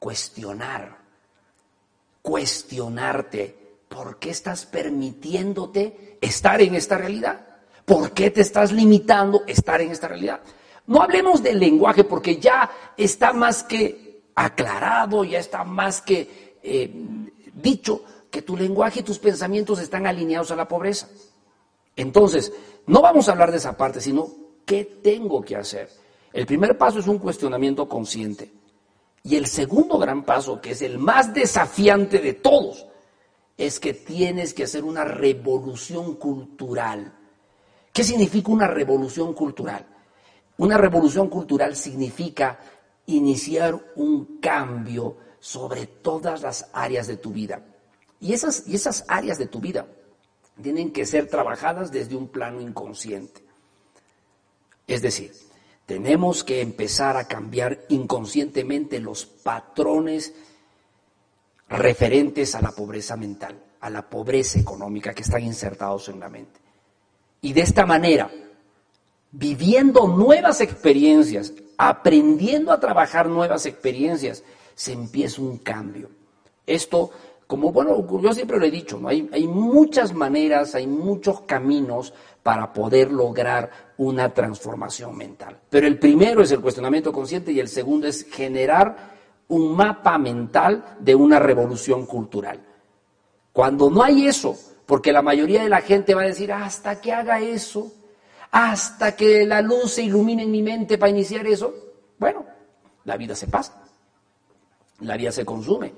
Cuestionarte. ¿Por qué estás permitiéndote estar en esta realidad? ¿Por qué te estás limitando a estar en esta realidad? No hablemos del lenguaje porque ya está más que aclarado, ya está más que dicho que tu lenguaje y tus pensamientos están alineados a la pobreza. Entonces, no vamos a hablar de esa parte, sino ¿qué tengo que hacer? El primer paso es un cuestionamiento consciente. Y el segundo gran paso, que es el más desafiante de todos, es que tienes que hacer una revolución cultural. ¿Qué significa una revolución cultural? Una revolución cultural significa iniciar un cambio sobre todas las áreas de tu vida. Y esas áreas de tu vida tienen que ser trabajadas desde un plano inconsciente. Es decir, tenemos que empezar a cambiar inconscientemente los patrones referentes a la pobreza mental, a la pobreza económica que están insertados en la mente. Y de esta manera, viviendo nuevas experiencias, aprendiendo a trabajar nuevas experiencias, se empieza un cambio. Esto, yo siempre lo he dicho, ¿no? Hay muchas maneras, hay muchos caminos para poder lograr una transformación mental. Pero el primero es el cuestionamiento consciente y el segundo es generar un mapa mental de una revolución cultural. Cuando no hay eso, porque la mayoría de la gente va a decir, hasta que haga eso, hasta que la luz se ilumine en mi mente para iniciar eso, bueno, la vida se pasa, la vida se consume.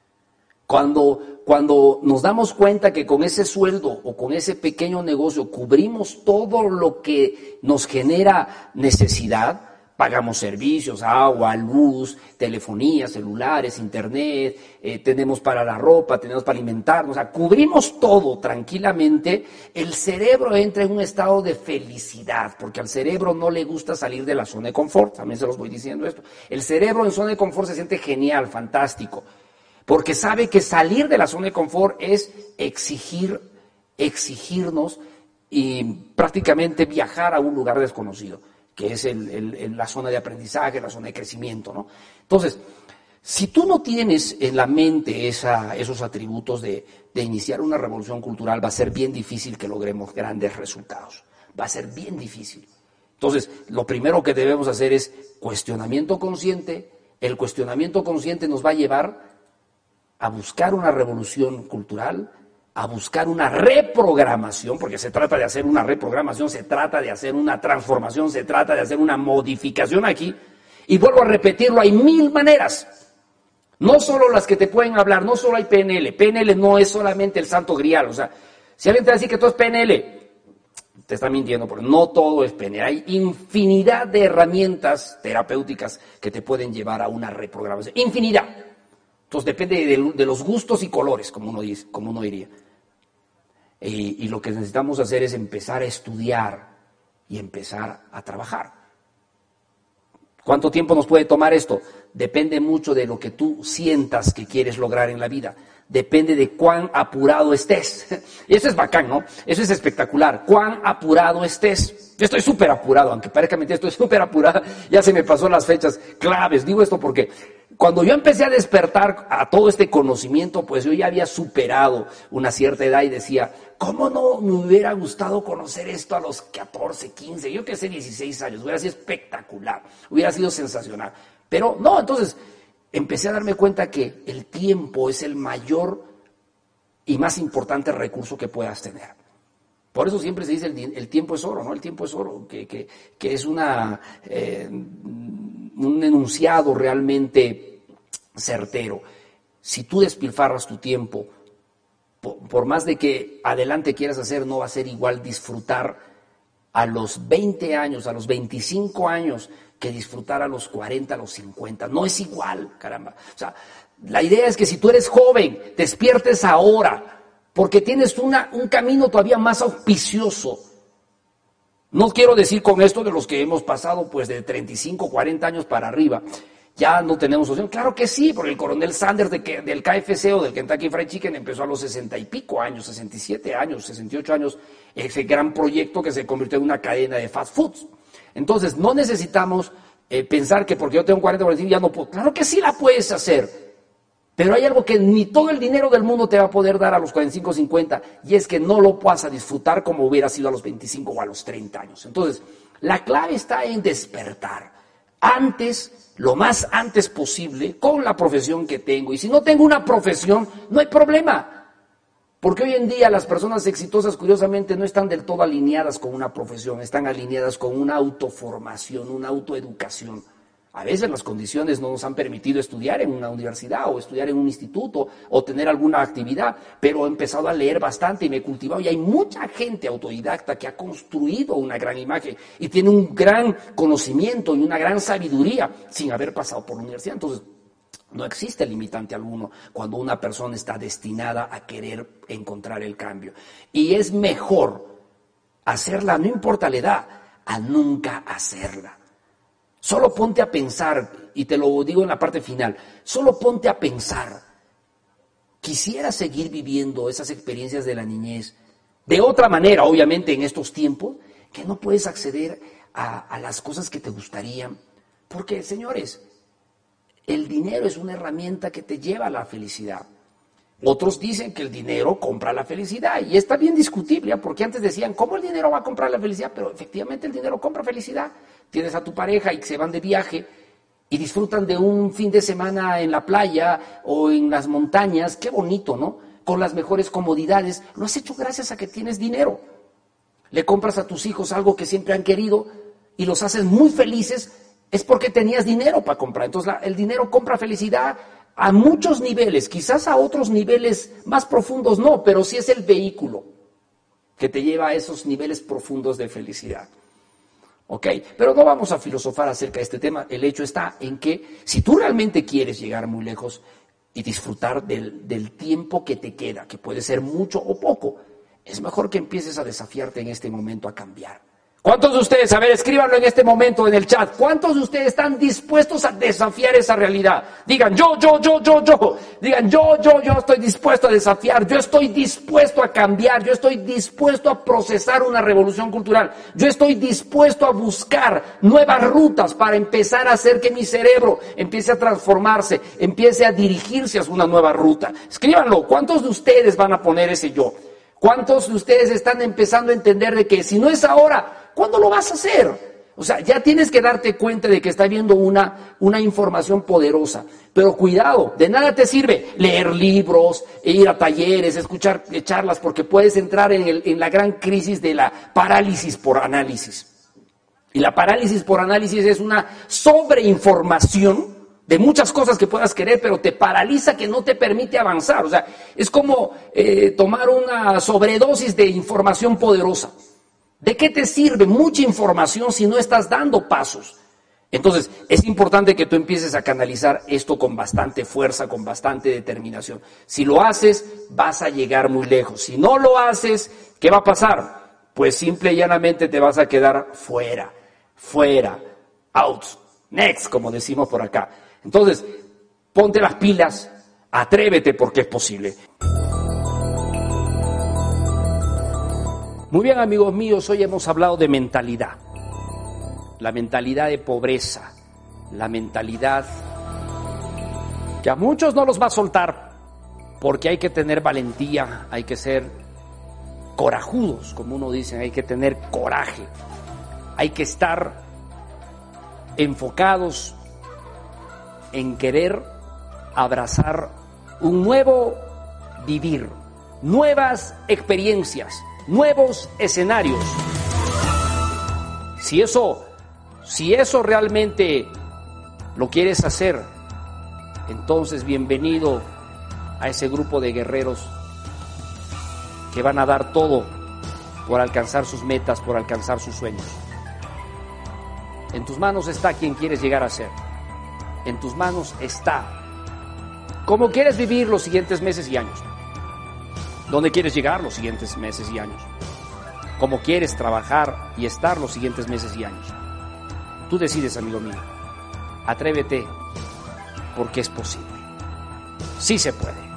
Cuando nos damos cuenta que con ese sueldo o con ese pequeño negocio cubrimos todo lo que nos genera necesidad, Pagamos servicios, agua, luz, telefonía, celulares, internet, tenemos para la ropa, tenemos para alimentarnos, o sea, cubrimos todo tranquilamente. El cerebro entra en un estado de felicidad, porque al cerebro no le gusta salir de la zona de confort, también se los voy diciendo esto. El cerebro en zona de confort se siente genial, fantástico, porque sabe que salir de la zona de confort es exigirnos y prácticamente viajar a un lugar desconocido, que es la zona de aprendizaje, la zona de crecimiento, ¿no? Entonces, si tú no tienes en la mente esos atributos de iniciar una revolución cultural, va a ser bien difícil que logremos grandes resultados. Va a ser bien difícil. Entonces, lo primero que debemos hacer es cuestionamiento consciente. El cuestionamiento consciente nos va a llevar a buscar una revolución cultural, a buscar una reprogramación, porque se trata de hacer una reprogramación, se trata de hacer una transformación, se trata de hacer una modificación aquí. Y vuelvo a repetirlo, hay 1000 maneras. No solo las que te pueden hablar, no solo hay PNL. PNL no es solamente el santo grial. O sea, si alguien te va a decir que todo es PNL, te está mintiendo, porque no todo es PNL. Hay infinidad de herramientas terapéuticas que te pueden llevar a una reprogramación. Infinidad. Entonces depende de los gustos y colores, como uno diría. Y lo que necesitamos hacer es empezar a estudiar y empezar a trabajar. ¿Cuánto tiempo nos puede tomar esto? Depende mucho de lo que tú sientas que quieres lograr en la vida. Depende de cuán apurado estés. Y eso es bacán, ¿no? Eso es espectacular. Cuán apurado estés. Yo estoy súper apurado, aunque parezca mentira, estoy súper apurado. Ya se me pasó las fechas claves. Digo esto porque cuando yo empecé a despertar a todo este conocimiento, pues yo ya había superado una cierta edad y decía, ¿cómo no me hubiera gustado conocer esto a los 14, 15, yo qué sé, 16 años? Hubiera sido espectacular, hubiera sido sensacional. Pero no, entonces empecé a darme cuenta que el tiempo es el mayor y más importante recurso que puedas tener. Por eso siempre se dice el tiempo es oro, ¿no? El tiempo es oro, que es un enunciado realmente certero. Si tú despilfarras tu tiempo, por más de que adelante quieras hacer, no va a ser igual disfrutar a los 20 años, a los 25 años, que disfrutar a los 40, a los 50. No es igual, caramba. O sea, la idea es que si tú eres joven, despiertes ahora, porque tienes un camino todavía más auspicioso. No quiero decir con esto de los que hemos pasado pues de 35, 40 años para arriba, ya no tenemos opción. Claro que sí, porque el coronel Sanders del KFC o del Kentucky Fried Chicken empezó a los 60 y pico años, 67 años, 68 años, ese gran proyecto que se convirtió en una cadena de fast foods. Entonces, no necesitamos pensar que porque yo tengo 40 o 45 ya no puedo. Claro que sí la puedes hacer, pero hay algo que ni todo el dinero del mundo te va a poder dar a los 45 o 50, y es que no lo vas a disfrutar como hubiera sido a los 25 o a los 30 años. Entonces, la clave está en despertar. Antes, lo más antes posible, con la profesión que tengo. Y si no tengo una profesión, no hay problema. Porque hoy en día las personas exitosas, curiosamente, no están del todo alineadas con una profesión, están alineadas con una autoformación, una autoeducación. A veces las condiciones no nos han permitido estudiar en una universidad o estudiar en un instituto o tener alguna actividad, pero he empezado a leer bastante y me he cultivado, y hay mucha gente autodidacta que ha construido una gran imagen y tiene un gran conocimiento y una gran sabiduría sin haber pasado por la universidad. Entonces, no existe limitante alguno cuando una persona está destinada a querer encontrar el cambio. Y es mejor hacerla, no importa la edad, a nunca hacerla. Solo ponte a pensar, y te lo digo en la parte final, solo ponte a pensar, quisiera seguir viviendo esas experiencias de la niñez de otra manera, obviamente en estos tiempos, que no puedes acceder a las cosas que te gustarían, porque, señores, el dinero es una herramienta que te lleva a la felicidad. Otros dicen que el dinero compra la felicidad, y está bien discutible, porque antes decían, ¿cómo el dinero va a comprar la felicidad? Pero efectivamente el dinero compra felicidad. Tienes a tu pareja y se van de viaje y disfrutan de un fin de semana en la playa o en las montañas, qué bonito, ¿no? Con las mejores comodidades. Lo has hecho gracias a que tienes dinero. Le compras a tus hijos algo que siempre han querido y los haces muy felices, es porque tenías dinero para comprar. Entonces el dinero compra felicidad a muchos niveles, quizás a otros niveles más profundos no, pero sí es el vehículo que te lleva a esos niveles profundos de felicidad. ¿ok? Pero no vamos a filosofar acerca de este tema. El hecho está en que si tú realmente quieres llegar muy lejos y disfrutar del tiempo que te queda, que puede ser mucho o poco, es mejor que empieces a desafiarte en este momento a cambiar. ¿Cuántos de ustedes, a ver, escríbanlo en este momento en el chat, cuántos de ustedes están dispuestos a desafiar esa realidad? Digan, yo. Digan, yo estoy dispuesto a desafiar, yo estoy dispuesto a cambiar, yo estoy dispuesto a procesar una revolución cultural, yo estoy dispuesto a buscar nuevas rutas para empezar a hacer que mi cerebro empiece a transformarse, empiece a dirigirse hacia una nueva ruta. Escríbanlo, ¿cuántos de ustedes van a poner ese yo? ¿Cuántos de ustedes están empezando a entender de que si no es ahora, ¿cuándo lo vas a hacer? O sea, ya tienes que darte cuenta de que está viendo una información poderosa. Pero cuidado, de nada te sirve leer libros, ir a talleres, escuchar charlas, porque puedes entrar en la gran crisis de la parálisis por análisis. Y la parálisis por análisis es una sobreinformación de muchas cosas que puedas querer, pero te paraliza, que no te permite avanzar. O sea, es como tomar una sobredosis de información poderosa. ¿De qué te sirve mucha información si no estás dando pasos? Entonces, es importante que tú empieces a canalizar esto con bastante fuerza, con bastante determinación. Si lo haces, vas a llegar muy lejos. Si no lo haces, ¿qué va a pasar? Pues simple y llanamente te vas a quedar fuera, out, next, como decimos por acá. Entonces, ponte las pilas, atrévete porque es posible. Muy bien, amigos míos, hoy hemos hablado de mentalidad. La mentalidad de pobreza, la mentalidad que a muchos no los va a soltar, porque hay que tener valentía, hay que ser corajudos, como uno dice, hay que tener coraje, hay que estar enfocados en querer abrazar un nuevo vivir, nuevas experiencias, nuevos escenarios. Si eso realmente lo quieres hacer, entonces bienvenido a ese grupo de guerreros que van a dar todo por alcanzar sus metas, por alcanzar sus sueños. En tus manos está quien quieres llegar a ser. En tus manos está cómo quieres vivir los siguientes meses y años. ¿Dónde quieres llegar los siguientes meses y años? ¿Cómo quieres trabajar y estar los siguientes meses y años? Tú decides, amigo mío. Atrévete, porque es posible. Sí se puede.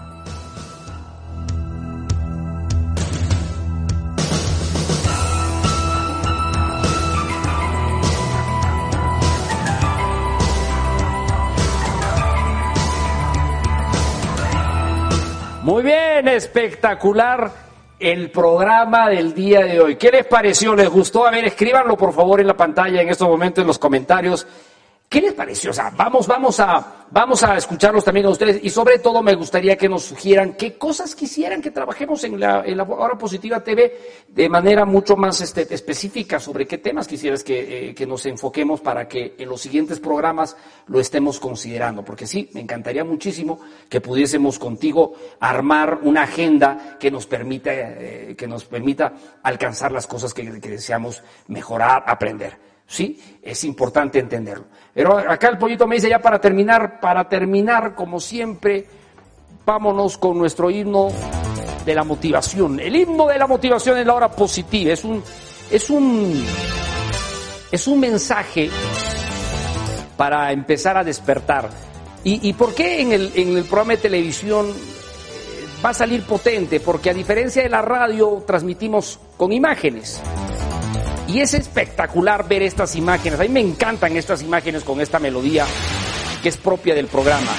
Muy bien, espectacular el programa del día de hoy. ¿Qué les pareció? ¿Les gustó? A ver, escríbanlo por favor en la pantalla en estos momentos en los comentarios. ¿Qué les pareció? O sea, vamos a escucharlos también a ustedes y sobre todo me gustaría que nos sugieran qué cosas quisieran que trabajemos en la Hora Positiva TV de manera mucho más específica, sobre qué temas quisieras que nos enfoquemos para que en los siguientes programas lo estemos considerando. Porque sí, me encantaría muchísimo que pudiésemos contigo armar una agenda que nos permita alcanzar las cosas que deseamos mejorar, aprender. Sí, es importante entenderlo. Pero acá el pollito me dice ya para terminar, como siempre, vámonos con nuestro himno de la motivación. El himno de la motivación en la Hora Positiva. Es un mensaje para empezar a despertar. ¿Y por qué en el programa de televisión va a salir potente? Porque a diferencia de la radio, transmitimos con imágenes. Y es espectacular ver estas imágenes. A mí me encantan estas imágenes con esta melodía que es propia del programa.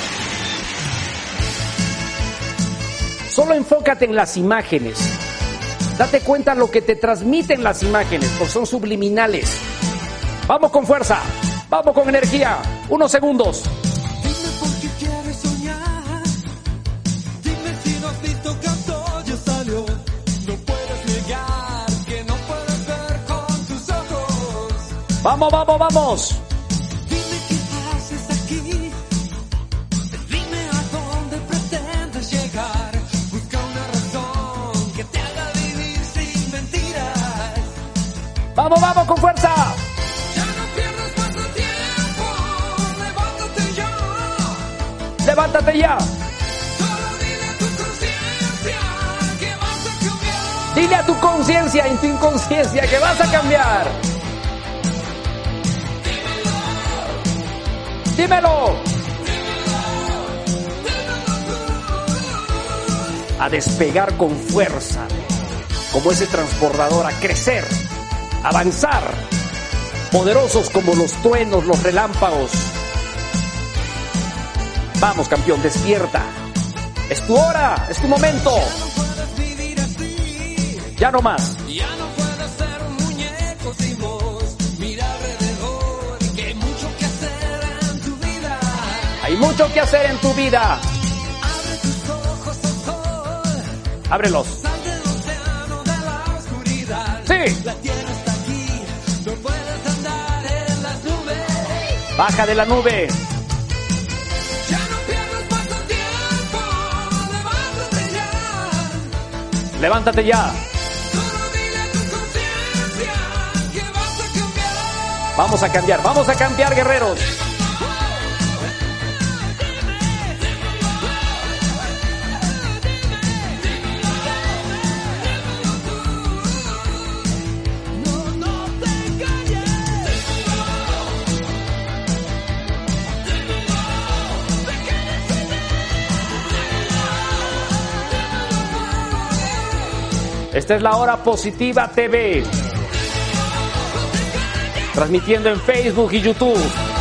Solo enfócate en las imágenes. Date cuenta lo que te transmiten las imágenes, porque son subliminales. Vamos con fuerza, vamos con energía. 1 segundos. Dime por qué quieres soñar. Dime si no has visto que todo ya salió. No puedes negar que no puedes ver con tus ojos. Vamos. Dime qué haces aquí. Dime a dónde pretendes llegar. Busca una razón que te haga vivir sin mentiras. Vamos con fuerza. levántate ya. Dile a tu conciencia, en tu inconsciencia, que vas a cambiar. Dímelo. A despegar con fuerza, como ese transbordador, a crecer, a avanzar, poderosos como los truenos, los relámpagos. Vamos, campeón, despierta. Es tu hora, es tu momento. Ya no más. Ya no puedes ser un muñeco sin voz. Mira alrededor, que hay mucho que hacer en tu vida. Hay mucho que hacer en tu vida. Abre tus ojos al sol. Ábrelos. Sal del océano de la oscuridad. Sí. La tierra está aquí, no puedes andar en las nubes. Baja de la nube. Ya no pierdas más el tiempo. Levántate ya. Levántate ya. Vamos a cambiar, guerreros. Esta es la Hora Positiva TV. Transmitiendo en Facebook y YouTube.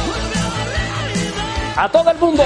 A todo el mundo.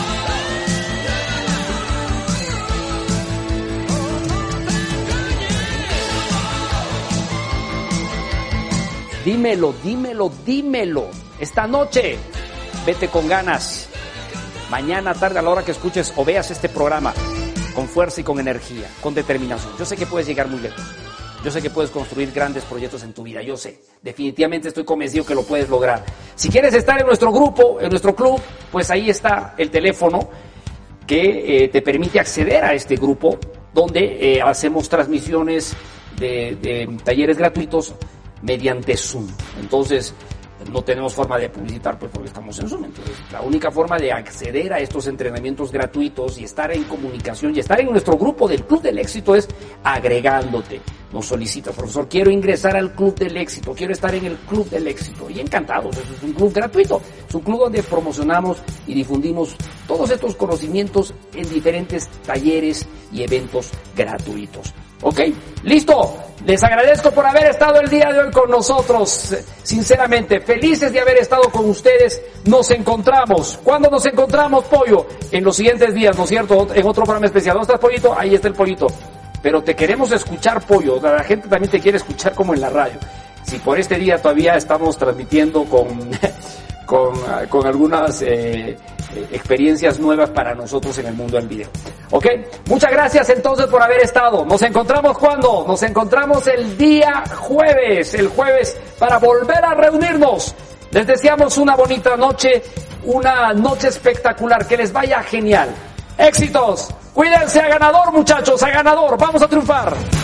Dímelo, dímelo, dímelo. Esta noche, vete con ganas. Mañana tarde, a la hora que escuches o veas este programa, con fuerza y con energía, con determinación. Yo sé que puedes llegar muy lejos. Yo sé que puedes construir grandes proyectos en tu vida, yo sé. Definitivamente estoy convencido que lo puedes lograr. Si quieres estar en nuestro grupo, en nuestro club, pues ahí está el teléfono que te permite acceder a este grupo, donde hacemos transmisiones de talleres gratuitos mediante Zoom. Entonces, no tenemos forma de publicitar, pues porque estamos en Zoom. Entonces, la única forma de acceder a estos entrenamientos gratuitos y estar en comunicación y estar en nuestro grupo del Club del Éxito es agregándote. Nos solicitas, profesor, quiero ingresar al Club del Éxito, quiero estar en el Club del Éxito. Y encantados, eso es un club gratuito. Es un club donde promocionamos y difundimos todos estos conocimientos en diferentes talleres y eventos gratuitos. ¿Ok? ¡Listo! Les agradezco por haber estado el día de hoy con nosotros. Sinceramente, felices de haber estado con ustedes. Nos encontramos. ¿Cuándo nos encontramos, Pollo? En los siguientes días, ¿no es cierto? En otro programa especial. ¿Dónde está el Pollito? Ahí está el Pollito. Pero te queremos escuchar, Pollo. La gente también te quiere escuchar como en la radio. Si por este día todavía estamos transmitiendo con algunas experiencias nuevas para nosotros en el mundo del video. ¿Ok? Muchas gracias entonces por haber estado. ¿Nos encontramos cuándo? Nos encontramos el día jueves. El jueves para volver a reunirnos. Les deseamos una bonita noche. Una noche espectacular. Que les vaya genial. ¡Éxitos! Cuídense, a ganador, muchachos, a ganador. Vamos a triunfar.